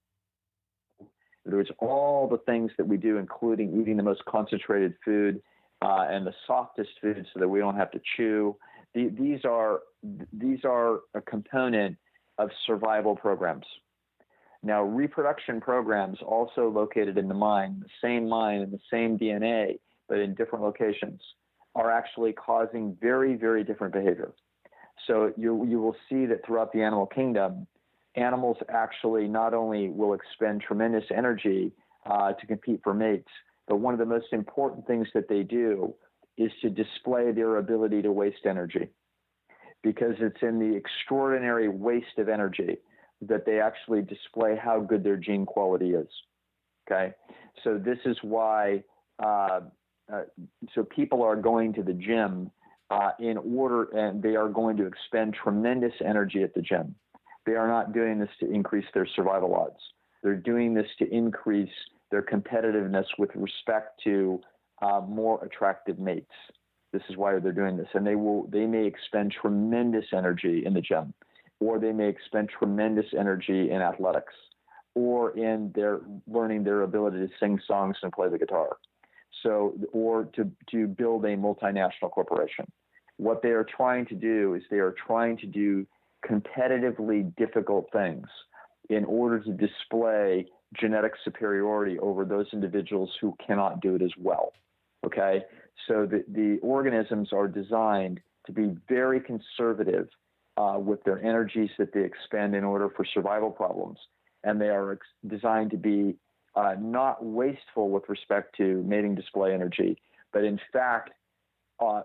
in other words, all the things that we do, including eating the most concentrated food uh, and the softest food so that we don't have to chew. The, these are these are a component of survival programs. Now, reproduction programs also located in the mind, the same mind and the same D N A, but in different locations, are actually causing very, very different behavior. So you you will see that throughout the animal kingdom, animals actually not only will expend tremendous energy uh, to compete for mates, but one of the most important things that they do is to display their ability to waste energy, because it's in the extraordinary waste of energy that they actually display how good their gene quality is. Okay, so this is why uh, uh, so people are going to the gym uh, in order, and they are going to expend tremendous energy at the gym. They are not doing this to increase their survival odds. They're doing this to increase their competitiveness with respect to uh, more attractive mates. This is why they're doing this. And they will, they may expend tremendous energy in the gym, or they may expend tremendous energy in athletics, or in their learning their ability to sing songs and play the guitar. So, or to, to build a multinational corporation. What they are trying to do is they are trying to do competitively difficult things in order to display genetic superiority over those individuals who cannot do it as well. Okay? So the, the organisms are designed to be very conservative uh, with their energies that they expend in order for survival problems. And they are ex- designed to be uh, not wasteful with respect to mating display energy, but in fact, uh,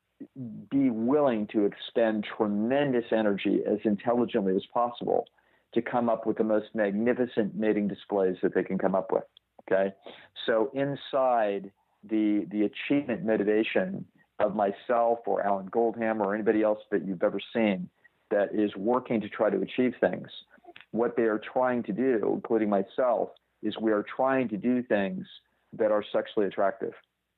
be willing to expend tremendous energy as intelligently as possible to come up with the most magnificent mating displays that they can come up with. Okay? So inside the the achievement motivation of myself or Alan Goldham or anybody else that you've ever seen that is working to try to achieve things, what they are trying to do, including myself, is we are trying to do things that are sexually attractive.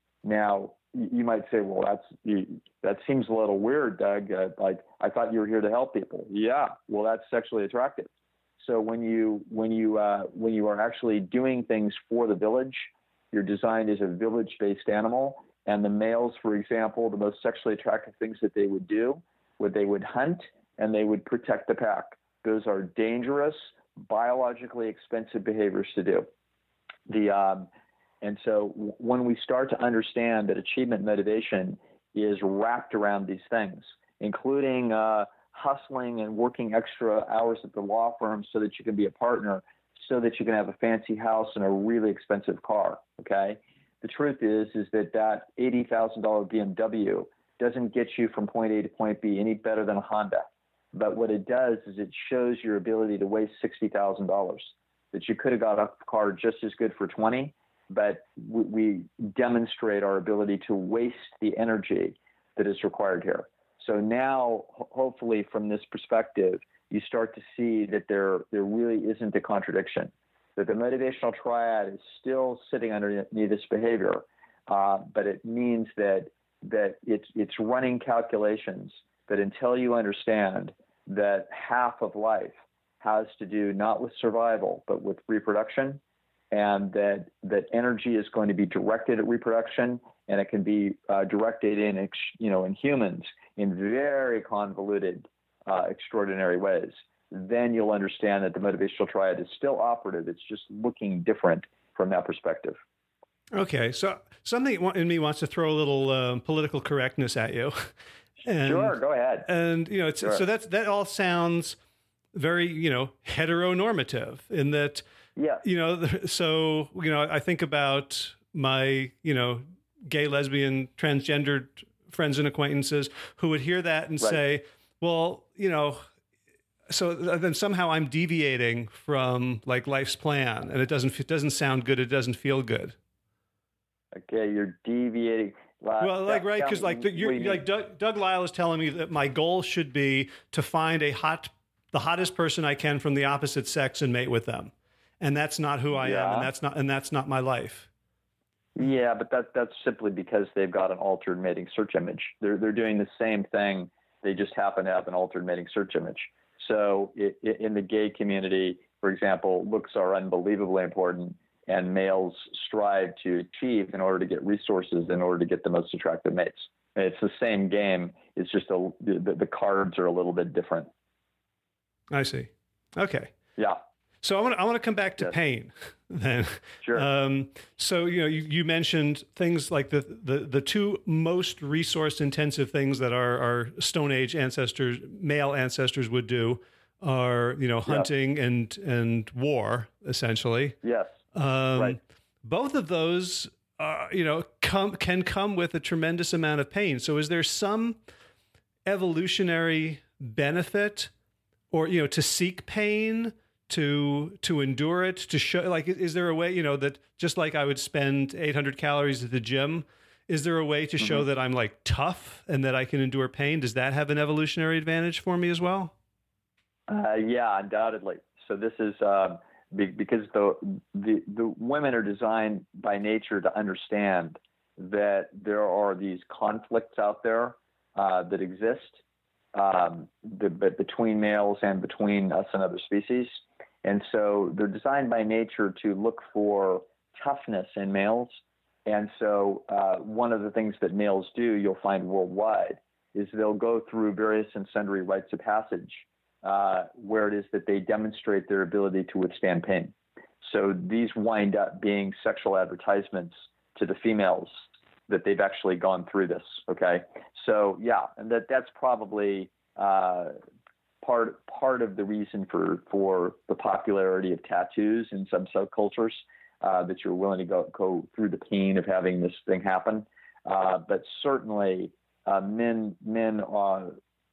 Now, you might say, well, that's you, that seems a little weird, Doug. Uh, like, I thought you were here to help people. Yeah, well, that's sexually attractive. So when you when you uh, when you are actually doing things for the village, you're designed as a village-based animal. And the males, for example, the most sexually attractive things that they would do, would they would hunt and they would protect the pack. Those are dangerous, biologically expensive behaviors to do. The um, And so when we start to understand that achievement motivation is wrapped around these things, including uh, hustling and working extra hours at the law firm so that you can be a partner, so that you can have a fancy house and a really expensive car, okay? The truth is, is that that eighty thousand dollars B M W doesn't get you from point A to point B any better than a Honda. But what it does is it shows your ability to waste sixty thousand dollars, that you could have got a car just as good for twenty, but we, we demonstrate our ability to waste the energy that is required here. So now, ho- hopefully from this perspective, you start to see that there, there really isn't a contradiction, that the motivational triad is still sitting underneath this behavior, uh, but it means that, that it's, it's running calculations that until you understand that half of life has to do not with survival, but with reproduction, and that that energy is going to be directed at reproduction, and it can be uh, directed in, you know, in humans in very convoluted, uh, extraordinary ways. Then you'll understand that the motivational triad is still operative. It's just looking different from that perspective. Okay, so something in me wants to throw a little um, political correctness at you. And, sure, go ahead. And you know, it's, sure. so that's that all sounds very, you know, heteronormative in that. Yeah. You know, so, you know, I think about my, you know, gay, lesbian, transgendered friends and acquaintances who would hear that and right. say, well, you know, so then somehow I'm deviating from like life's plan, and it doesn't it doesn't sound good. It doesn't feel good. Okay, you're deviating. Well, well like right, because like the, you're, you like Doug, Doug Lisle is telling me that my goal should be to find a hot, the hottest person I can from the opposite sex and mate with them, and that's not who I yeah. am, and that's not and that's not my life. Yeah, but that that's simply because they've got an altered mating search image. They're they're doing the same thing. They just happen to have an altered mating search image. So it, it, in the gay community, for example, looks are unbelievably important, and males strive to achieve in order to get resources, in order to get the most attractive mates. And it's the same game. It's just a, the, the cards are a little bit different. I see. Okay. Yeah. So I want to, I want to come back to yes. pain then. Sure. Um, so, you know, you, you mentioned things like the, the, the two most resource intensive things that our, our Stone Age ancestors, male ancestors would do are, you know, hunting yeah. and, and war, essentially. Yes. Um, right. Both of those, uh, you know, come, can come with a tremendous amount of pain. So is there some evolutionary benefit or, you know, to seek pain, to to endure it, to show, like, is there a way, you know, that just like I would spend eight hundred calories at the gym, is there a way to show mm-hmm. that I'm like tough and that I can endure pain? Does that have an evolutionary advantage for me as well? Uh, yeah, undoubtedly. So this is uh, be, because the, the the women are designed by nature to understand that there are these conflicts out there uh, that exist um, the, between males and between us and other species. And so they're designed by nature to look for toughness in males. And so uh, one of the things that males do, you'll find worldwide, is they'll go through various and sundry rites of passage uh, where it is that they demonstrate their ability to withstand pain. So these wind up being sexual advertisements to the females that they've actually gone through this. Okay. So yeah, and that that's probably uh, part part of the reason for, for the popularity of tattoos in some subcultures, uh, that you're willing to go, go through the pain of having this thing happen. Uh, but certainly uh, men men are,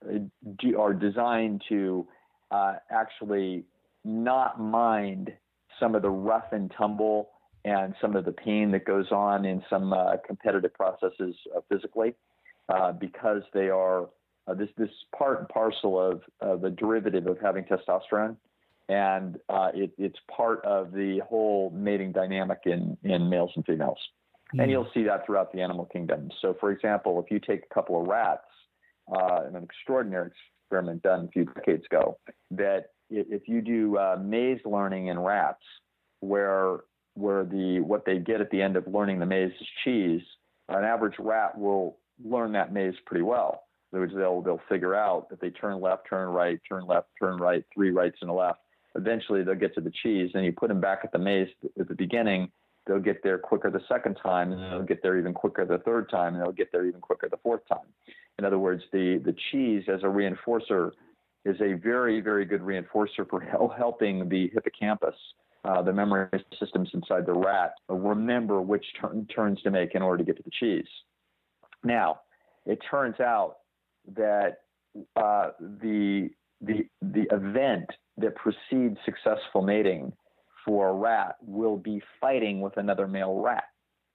are designed to uh, actually not mind some of the rough and tumble and some of the pain that goes on in some uh, competitive processes uh, physically, uh, because they are Uh, this this part and parcel of uh, the derivative of having testosterone, and uh, it, it's part of the whole mating dynamic in, in males and females. Mm. And you'll see that throughout the animal kingdom. So, for example, if you take a couple of rats, uh, in an extraordinary experiment done a few decades ago, that if you do uh, maze learning in rats, where where the what they get at the end of learning the maze is cheese, an average rat will learn that maze pretty well. Which they'll they'll figure out if they turn left, turn right, turn left, turn right, three rights and a left. Eventually, they'll get to the cheese, and you put them back at the maze at the beginning. They'll get there quicker the second time, and they'll get there even quicker the third time, and they'll get there even quicker the fourth time. In other words, the the cheese as a reinforcer is a very very good reinforcer for helping the hippocampus, uh, the memory systems inside the rat, remember which turn, turns to make in order to get to the cheese. Now, it turns out that uh, the the the event that precedes successful mating for a rat will be fighting with another male rat.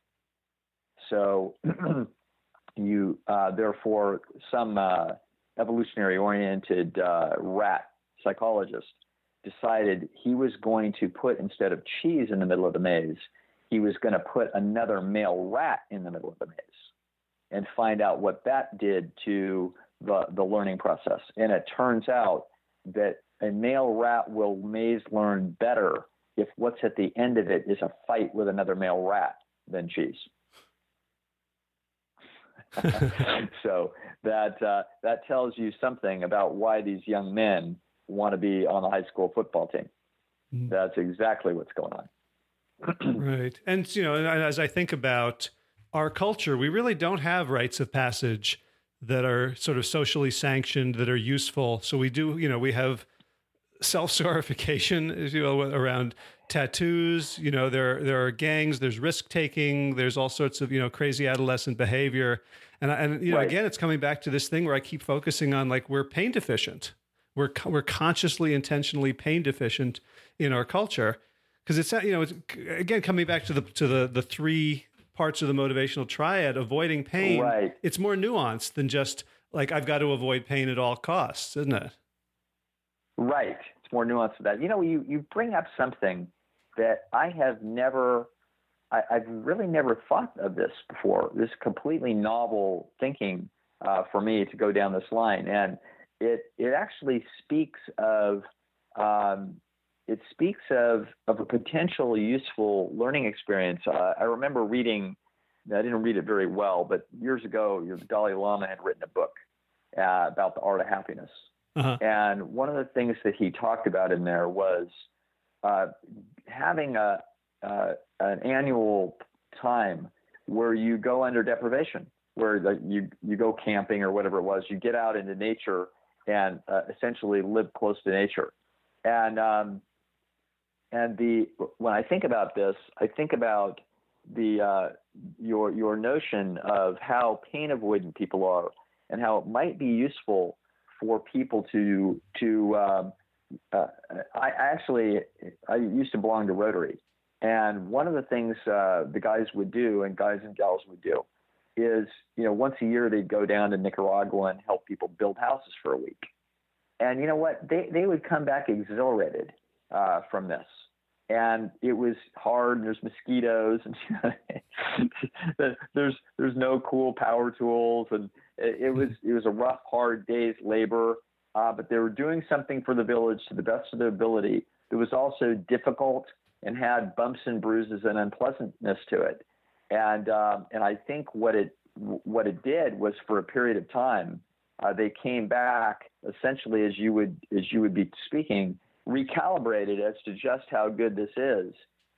So you uh, therefore some uh, evolutionary oriented uh, rat psychologist decided he was going to put, instead of cheese in the middle of the maze, he was going to put another male rat in the middle of the maze, and find out what that did to the, the learning process. And it turns out that a male rat will maze learn better if what's at the end of it is a fight with another male rat than cheese. So that uh, that tells you something about why these young men want to be on the high school football team. Mm. That's exactly what's going on. Right. And, you know, as I think about our culture, we really don't have rites of passage that are sort of socially sanctioned, that are useful. So we do, you know, we have self-scarification, as you know, around tattoos. You know, there there are gangs, there's risk taking, there's all sorts of, you know, crazy adolescent behavior. And and you know, right. again, it's coming back to this thing where I keep focusing on, like, we're pain deficient. we're we're consciously, intentionally pain deficient in our culture, because it's you know it's, again coming back to the to the the three parts of the motivational triad, avoiding pain. Right. It's more nuanced than just like I've got to avoid pain at all costs, isn't it? Right. It's more nuanced than that. You know, you you bring up something that I have never. I, I've really never thought of this before. This completely novel thinking uh, for me to go down this line, and it it actually speaks of um, it speaks of of a potential useful learning experience. Uh, I remember reading. I didn't read it very well, but years ago, the Dalai Lama had written a book uh, about the art of happiness, uh-huh. and one of the things that he talked about in there was uh, having a Uh, an annual time where you go under deprivation, where the, you you go camping or whatever it was. You get out into nature and uh, essentially live close to nature. And um, and the when I think about this, I think about the uh, your your notion of how pain avoidant people are, and how it might be useful for people to to. Um, uh, I actually I used to belong to Rotary. And one of the things uh, the guys would do, and guys and gals would do, is, you know, once a year they'd go down to Nicaragua and help people build houses for a week. And you know what? They they would come back exhilarated uh, from this. And it was hard. There's mosquitoes, and you know, there's there's no cool power tools, and it, it was it was a rough, hard day's labor. Uh, but they were doing something for the village to the best of their ability. It was also difficult and had bumps and bruises and unpleasantness to it. And um, and I think what it what it did was, for a period of time, uh, they came back essentially, as you would as you would be speaking, recalibrated as to just how good this is,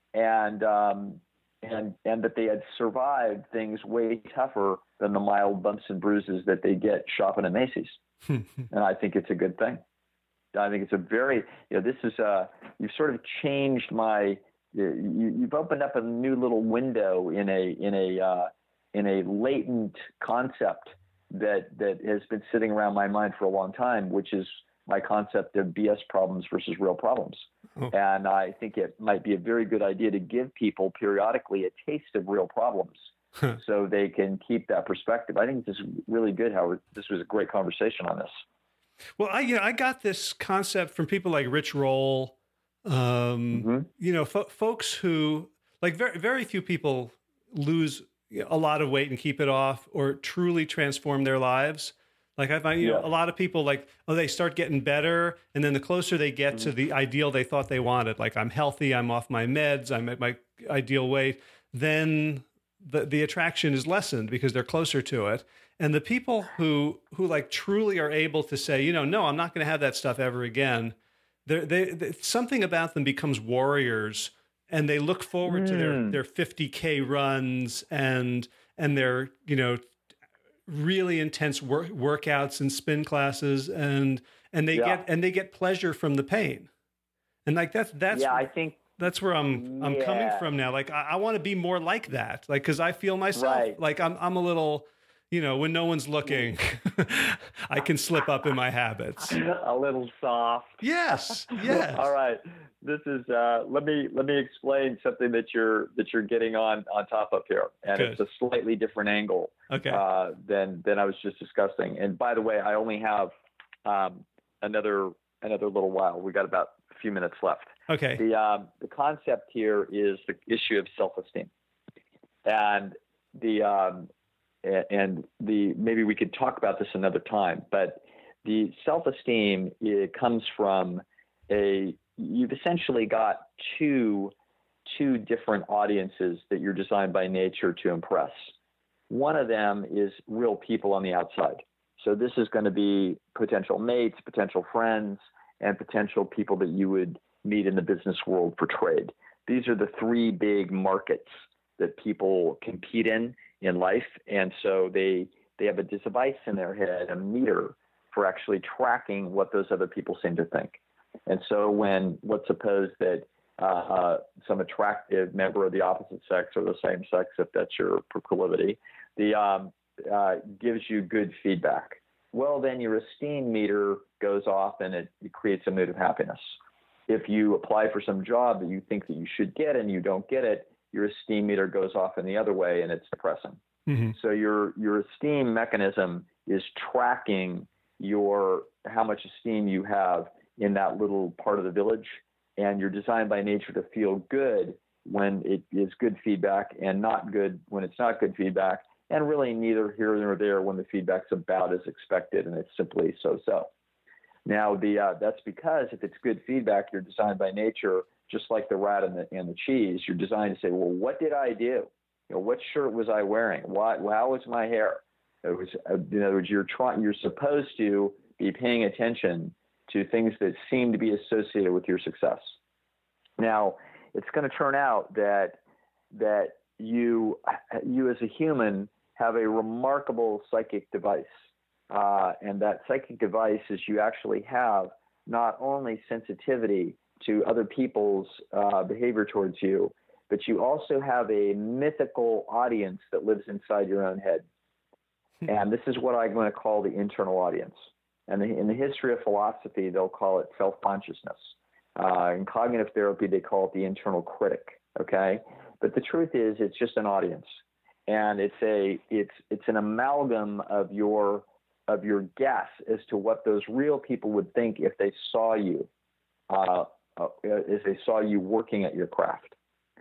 and um, and and that they had survived things way tougher than the mild bumps and bruises that they get shopping at Macy's. And I think it's a good thing. I think it's a very, you know, this is, uh, you've sort of changed my, you, you've opened up a new little window in a, in a, uh, in a latent concept that, that has been sitting around my mind for a long time, which is my concept of B S problems versus real problems. Oh. And I think it might be a very good idea to give people periodically a taste of real problems so they can keep that perspective. I think this is really good, Howard. This was a great conversation on this. Well, I you know I got this concept from people like Rich Roll, um, mm-hmm. you know, fo- folks who like very very few people lose a lot of weight and keep it off or truly transform their lives. Like I find, you yeah. know, a lot of people like, oh, they start getting better, and then the closer they get mm-hmm. to the ideal they thought they wanted, like I'm healthy, I'm off my meds, I'm at my ideal weight, then the the attraction is lessened because they're closer to it. And the people who who like truly are able to say, you know, no, I'm not going to have that stuff ever again. They they something about them becomes warriors, and they look forward mm. to their their fifty K runs and and their, you know, really intense work, workouts and spin classes, and and they yeah. get and they get pleasure from the pain. And like that's that's yeah, I think that's where I'm I'm yeah. coming from now. Like I, I want to be more like that. Like because I feel myself right. like I'm I'm a little. You know, when no one's looking, I can slip up in my habits. A little soft. Yes, yes. All right. This is. Uh, let me let me explain something that you're that you're getting on on top of here, and Good. It's a slightly different angle. Okay. Uh, than than I was just discussing. And by the way, I only have um, another another little while. We got about a few minutes left. Okay. The um, the concept here is the issue of self-esteem, and the. Um, And the maybe we could talk about this another time, but the self-esteem, it comes from a you've essentially got two two different audiences that you're designed by nature to impress. One of them is real people on the outside. So this is going to be potential mates, potential friends, and potential people that you would meet in the business world for trade. These are the three big markets that people compete in in life. And so they they have a device in their head, a meter, for actually tracking what those other people seem to think. And so when, let's suppose that uh, uh, some attractive member of the opposite sex or the same sex, if that's your proclivity, the um, uh, gives you good feedback. well, then your esteem meter goes off and it, it creates a mood of happiness. If you apply for some job that you think that you should get and you don't get it, your esteem meter goes off in the other way and it's depressing. Mm-hmm. So your your esteem mechanism is tracking your how much esteem you have in that little part of the village, and you're designed by nature to feel good when it is good feedback and not good when it's not good feedback, and really neither here nor there when the feedback's about as expected and it's simply so-so. Now, the uh, that's because if it's good feedback, you're designed by nature, just like the rat and the, and the cheese, you're designed to say, well, what did I do? You know, what shirt was I wearing? Why, how was my hair? It was, uh, in other words, you're trying, you're supposed to be paying attention to things that seem to be associated with your success. Now, it's going to turn out that that you you as a human have a remarkable psychic device, uh, and that psychic device is you actually have not only sensitivity to other people's uh, behavior towards you, but you also have a mythical audience that lives inside your own head. And this is what I'm going to call the internal audience. And in the history of philosophy, they'll call it self-consciousness. Uh, in cognitive therapy, they call it the internal critic. Okay, but the truth is, it's just an audience, and it's a it's it's an amalgam of your of your guess as to what those real people would think if they saw you, uh, uh, as they saw you working at your craft.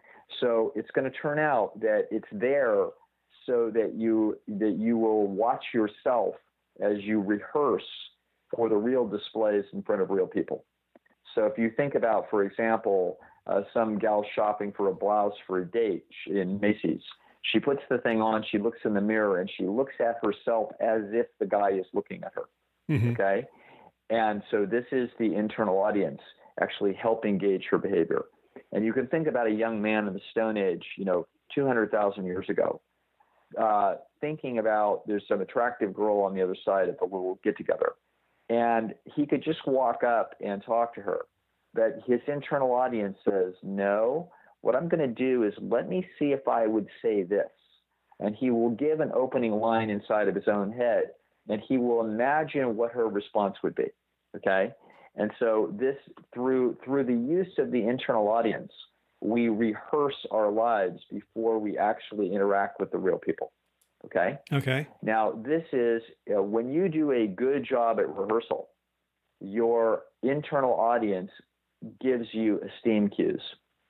So it's going to turn out that it's there so that you that you will watch yourself as you rehearse for the real displays in front of real people. So if you think about, for example, uh, some gal shopping for a blouse for a date in Macy's, she puts the thing on, she looks in the mirror, and she looks at herself as if the guy is looking at her. Mm-hmm. Okay? And so this is the internal audience actually helping gauge her behavior. And you can think about a young man in the Stone Age, you know, two hundred thousand years ago, uh, thinking about there's some attractive girl on the other side of the little get-together. And he could just walk up and talk to her. But his internal audience says, no, what I'm going to do is let me see if I would say this. And he will give an opening line inside of his own head, and he will imagine what her response would be. Okay? And so this, through through the use of the internal audience, we rehearse our lives before we actually interact with the real people. Okay. Okay. Now, this is uh, when you do a good job at rehearsal, your internal audience gives you esteem cues,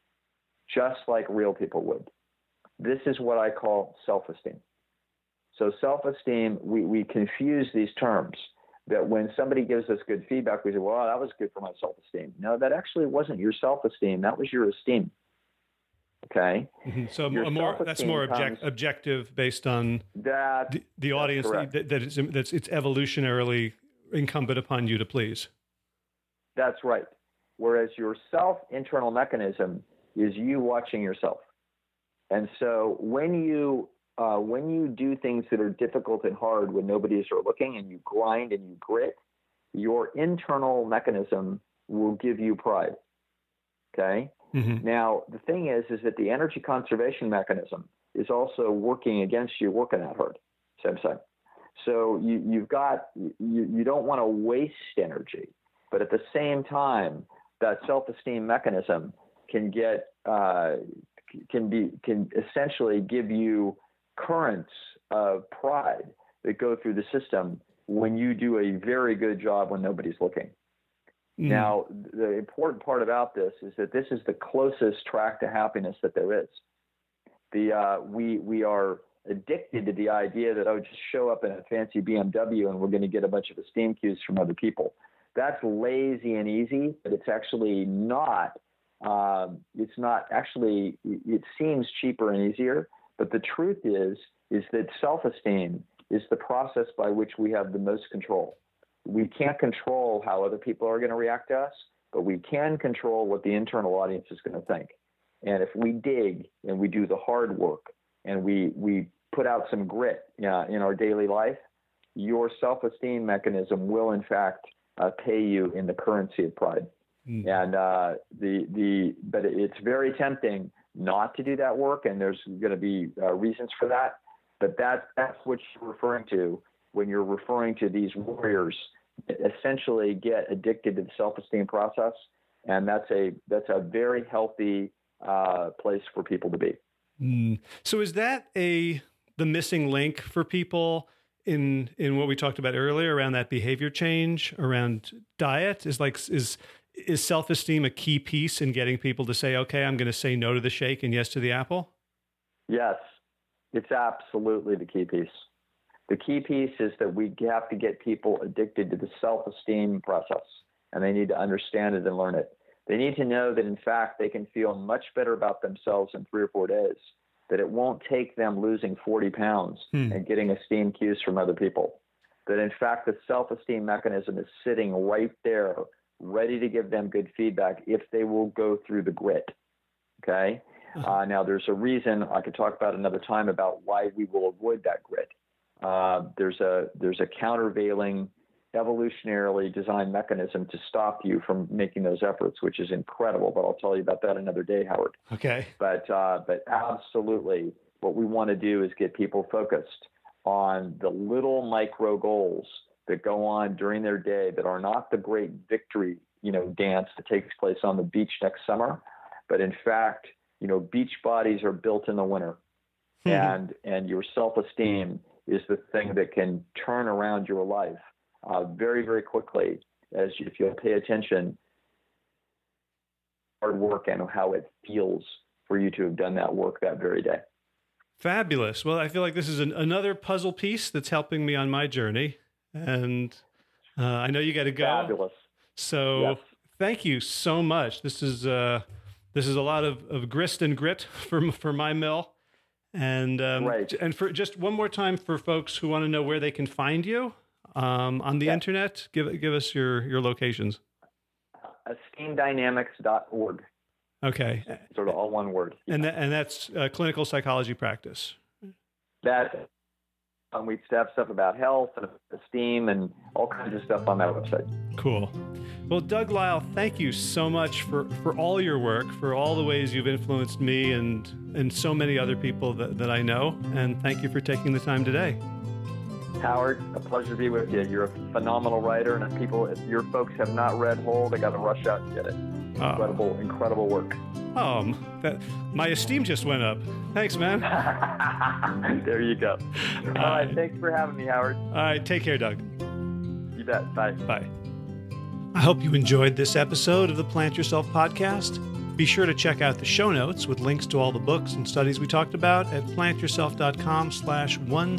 just like real people would. This is what I call self-esteem. So self-esteem, we, we confuse these terms, that when somebody gives us good feedback, we say, well, that was good for my self-esteem. No, that actually wasn't your self-esteem. That was your esteem. Okay. Mm-hmm. So a more that's more object, objective based on that, the, the audience that, that it's, that's it's evolutionarily incumbent upon you to please. That's right. Whereas your self internal mechanism is you watching yourself. And so when you uh, when you do things that are difficult and hard when nobody's looking, and you grind and you grit, your internal mechanism will give you pride. Okay. Mm-hmm. Now, the thing is, is that the energy conservation mechanism is also working against you working that hard. Same same. So you, you've got, you, you don't want to waste energy, but at the same time, that self-esteem mechanism can get, uh, can be, can essentially give you currents of pride that go through the system when you do a very good job when nobody's looking. Now, the important part about this is that this is the closest track to happiness that there is. The uh, we we are addicted to the idea that, oh, just show up in a fancy B M W and we're going to get a bunch of esteem cues from other people. That's lazy and easy, but it's actually not. Um, it's not actually. It seems cheaper and easier, but the truth is is that self-esteem is the process by which we have the most control. We can't control how other people are going to react to us, but we can control what the internal audience is going to think. And if we dig and we do the hard work and we we put out some grit uh, in our daily life, your self-esteem mechanism will, in fact, uh, pay you in the currency of pride. Mm. And uh, the the but it's very tempting not to do that work, and there's going to be uh, reasons for that. But that that's what you're referring to. when you're referring to these warriors that essentially get addicted to the self-esteem process. And that's a, that's a very healthy uh, place for people to be. Mm. So is that a, the missing link for people in, in what we talked about earlier around that behavior change around diet? Is like, is, is self-esteem a key piece in getting people to say, okay, I'm going to say no to the shake and yes to the apple? Yes, it's absolutely the key piece. The key piece is that we have to get people addicted to the self-esteem process, and they need to understand it and learn it. They need to know that, in fact, they can feel much better about themselves in three or four days, that it won't take them losing forty pounds hmm. and getting esteem cues from other people, that, in fact, the self-esteem mechanism is sitting right there, ready to give them good feedback if they will go through the grit, okay? Uh, now, there's a reason I could talk about another time about why we will avoid that grit. Uh, there's a there's a countervailing, evolutionarily designed mechanism to stop you from making those efforts, which is incredible. But I'll tell you about that another day, Howard. Okay. But uh, but absolutely, what we want to do is get people focused on the little micro goals that go on during their day that are not the great victory, you know, dance that takes place on the beach next summer, but in fact, you know, beach bodies are built in the winter, mm-hmm. and and your self-esteem is the thing that can turn around your life uh, very, very quickly as you, if you'll pay attention, hard work and how it feels for you to have done that work that very day. Fabulous. Well, I feel like this is an, another puzzle piece that's helping me on my journey, and uh, I know you got to go. Fabulous. So yes. Thank you so much. This is uh, this is a lot of, of grist and grit for for my mill. And um, right. and for just one more time for folks who want to know where they can find you um, on the yeah. internet, give give us your, your locations. esteem dynamics dot org. Okay. Sort of all one word. And that, and that's uh, clinical psychology practice. That um, we have stuff about health and esteem and all kinds of stuff on that website. Cool. Well, Doug Lisle, thank you so much for, for all your work, for all the ways you've influenced me and, and so many other people that, that I know. And thank you for taking the time today. Howard, a pleasure to be with you. You're a phenomenal writer, and if people, if your folks have not read Whole, they got to rush out and get it. Incredible, oh. incredible work. Oh, that, my esteem just went up. Thanks, man. There you go. All uh, right, thanks for having me, Howard. All right, take care, Doug. You bet. Bye. Bye. I hope you enjoyed this episode of the Plant Yourself podcast. Be sure to check out the show notes with links to all the books and studies we talked about at plantyourself.com slash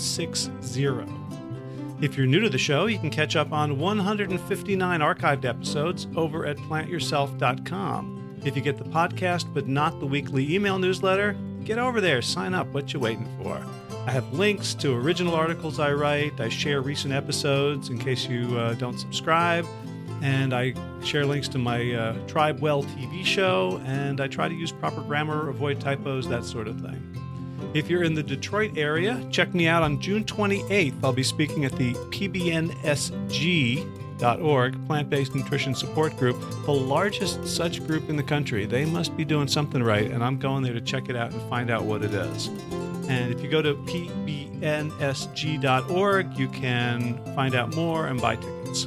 160. If you're new to the show, you can catch up on one hundred fifty-nine archived episodes over at plant yourself dot com. If you get the podcast but not the weekly email newsletter, get over there, sign up. What you waiting for? I have links to original articles I write. I share recent episodes in case you uh, don't subscribe. And I share links to my uh, TribeWell T V show, and I try to use proper grammar, avoid typos, that sort of thing. If you're in the Detroit area, check me out on June twenty-eighth. I'll be speaking at the P B N S G dot org, Plant-Based Nutrition Support Group, the largest such group in the country. They must be doing something right, and I'm going there to check it out and find out what it is. And if you go to P B N S G dot org, you can find out more and buy tickets.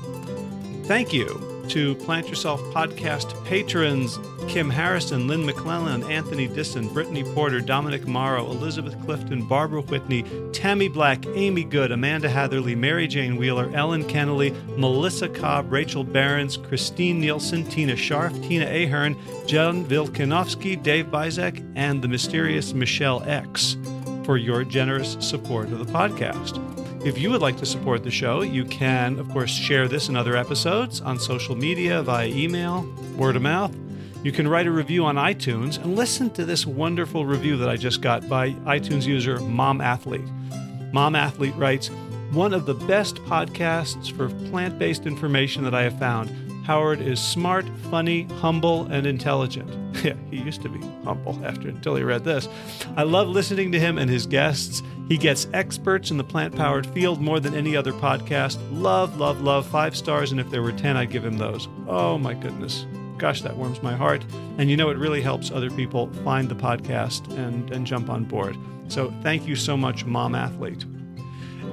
Thank you to Plant Yourself podcast patrons Kim Harrison, Lynn McClellan, Anthony Disson, Brittany Porter, Dominic Morrow, Elizabeth Clifton, Barbara Whitney, Tammy Black, Amy Good, Amanda Hatherley, Mary Jane Wheeler, Ellen Kennelly, Melissa Cobb, Rachel Behrens, Christine Nielsen, Tina Scharf, Tina Ahern, Jen Vilkanovsky, Dave Bizek, and the mysterious Michelle X for your generous support of the podcast. If you would like to support the show, you can, of course, share this and other episodes on social media, via email, word of mouth. You can write a review on iTunes and listen to this wonderful review that I just got by iTunes user Mom Athlete. Mom Athlete writes, "One of the best podcasts for plant-based information that I have found. Howard is smart, funny, humble, and intelligent." Yeah, he used to be humble after until he read this. "I love listening to him and his guests. He gets experts in the plant-powered field more than any other podcast. Love, love, love. Five stars, and if there were ten, I'd give him those." Oh, my goodness. Gosh, that warms my heart. And you know, it really helps other people find the podcast and, and jump on board. So thank you so much, Mom Athlete.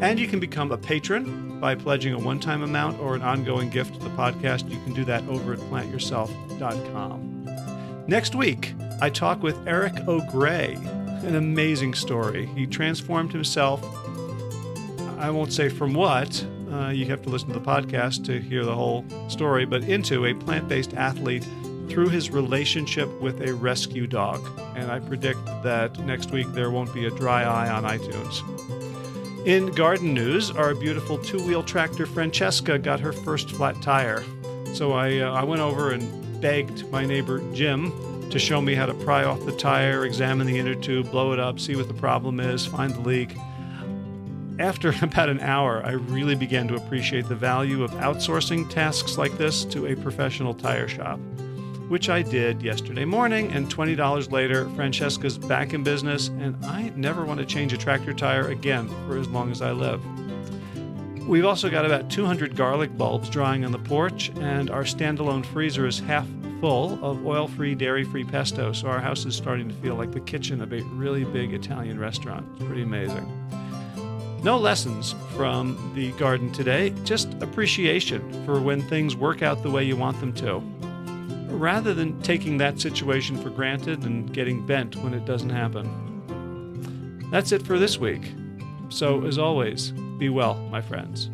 And you can become a patron by pledging a one-time amount or an ongoing gift to the podcast. You can do that over at plant yourself dot com. Next week, I talk with Eric O'Grey. An amazing story. He transformed himself, I won't say from what, uh, you have to listen to the podcast to hear the whole story, but into a plant-based athlete through his relationship with a rescue dog. And I predict that next week there won't be a dry eye on iTunes. In garden news, our beautiful two-wheel tractor Francesca got her first flat tire. So I, uh, I went over and begged my neighbor Jim to show me how to pry off the tire, examine the inner tube, blow it up, see what the problem is, find the leak. After about an hour, I really began to appreciate the value of outsourcing tasks like this to a professional tire shop, which I did yesterday morning, and twenty dollars later, Francesca's back in business, and I never want to change a tractor tire again for as long as I live. We've also got about two hundred garlic bulbs drying on the porch, and our standalone freezer is half full of oil-free, dairy-free pesto, so our house is starting to feel like the kitchen of a really big Italian restaurant. It's pretty amazing. No lessons from the garden today, just appreciation for when things work out the way you want them to, rather than taking that situation for granted and getting bent when it doesn't happen. That's it for this week. So, as always, be well, my friends.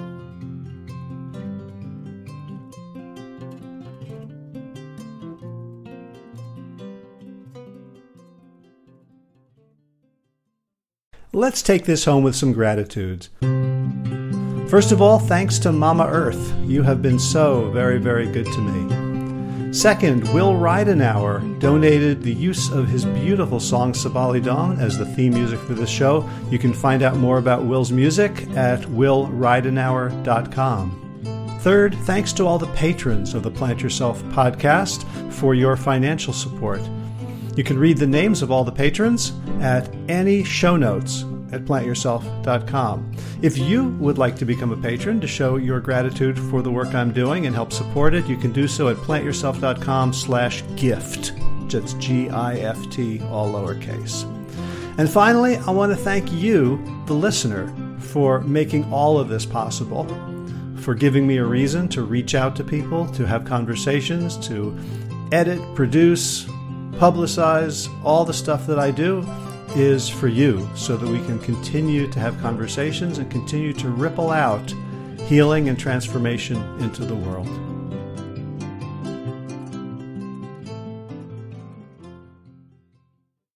Let's take this home with some gratitudes. First of all, thanks to Mama Earth. You have been so very, very good to me. Second, Will Ridenauer donated the use of his beautiful song Sabali Dawn as the theme music for this show. You can find out more about Will's music at will ridenauer dot com. Third, thanks to all the patrons of the Plant Yourself podcast for your financial support. You can read the names of all the patrons at any show notes at plant yourself dot com. If you would like to become a patron to show your gratitude for the work I'm doing and help support it, you can do so at plant yourself dot com slash gift. That's G I F T, all lowercase. And finally, I want to thank you, the listener, for making all of this possible, for giving me a reason to reach out to people, to have conversations, to edit, produce, publicize. All the stuff that I do is for you, so that we can continue to have conversations and continue to ripple out healing and transformation into the world.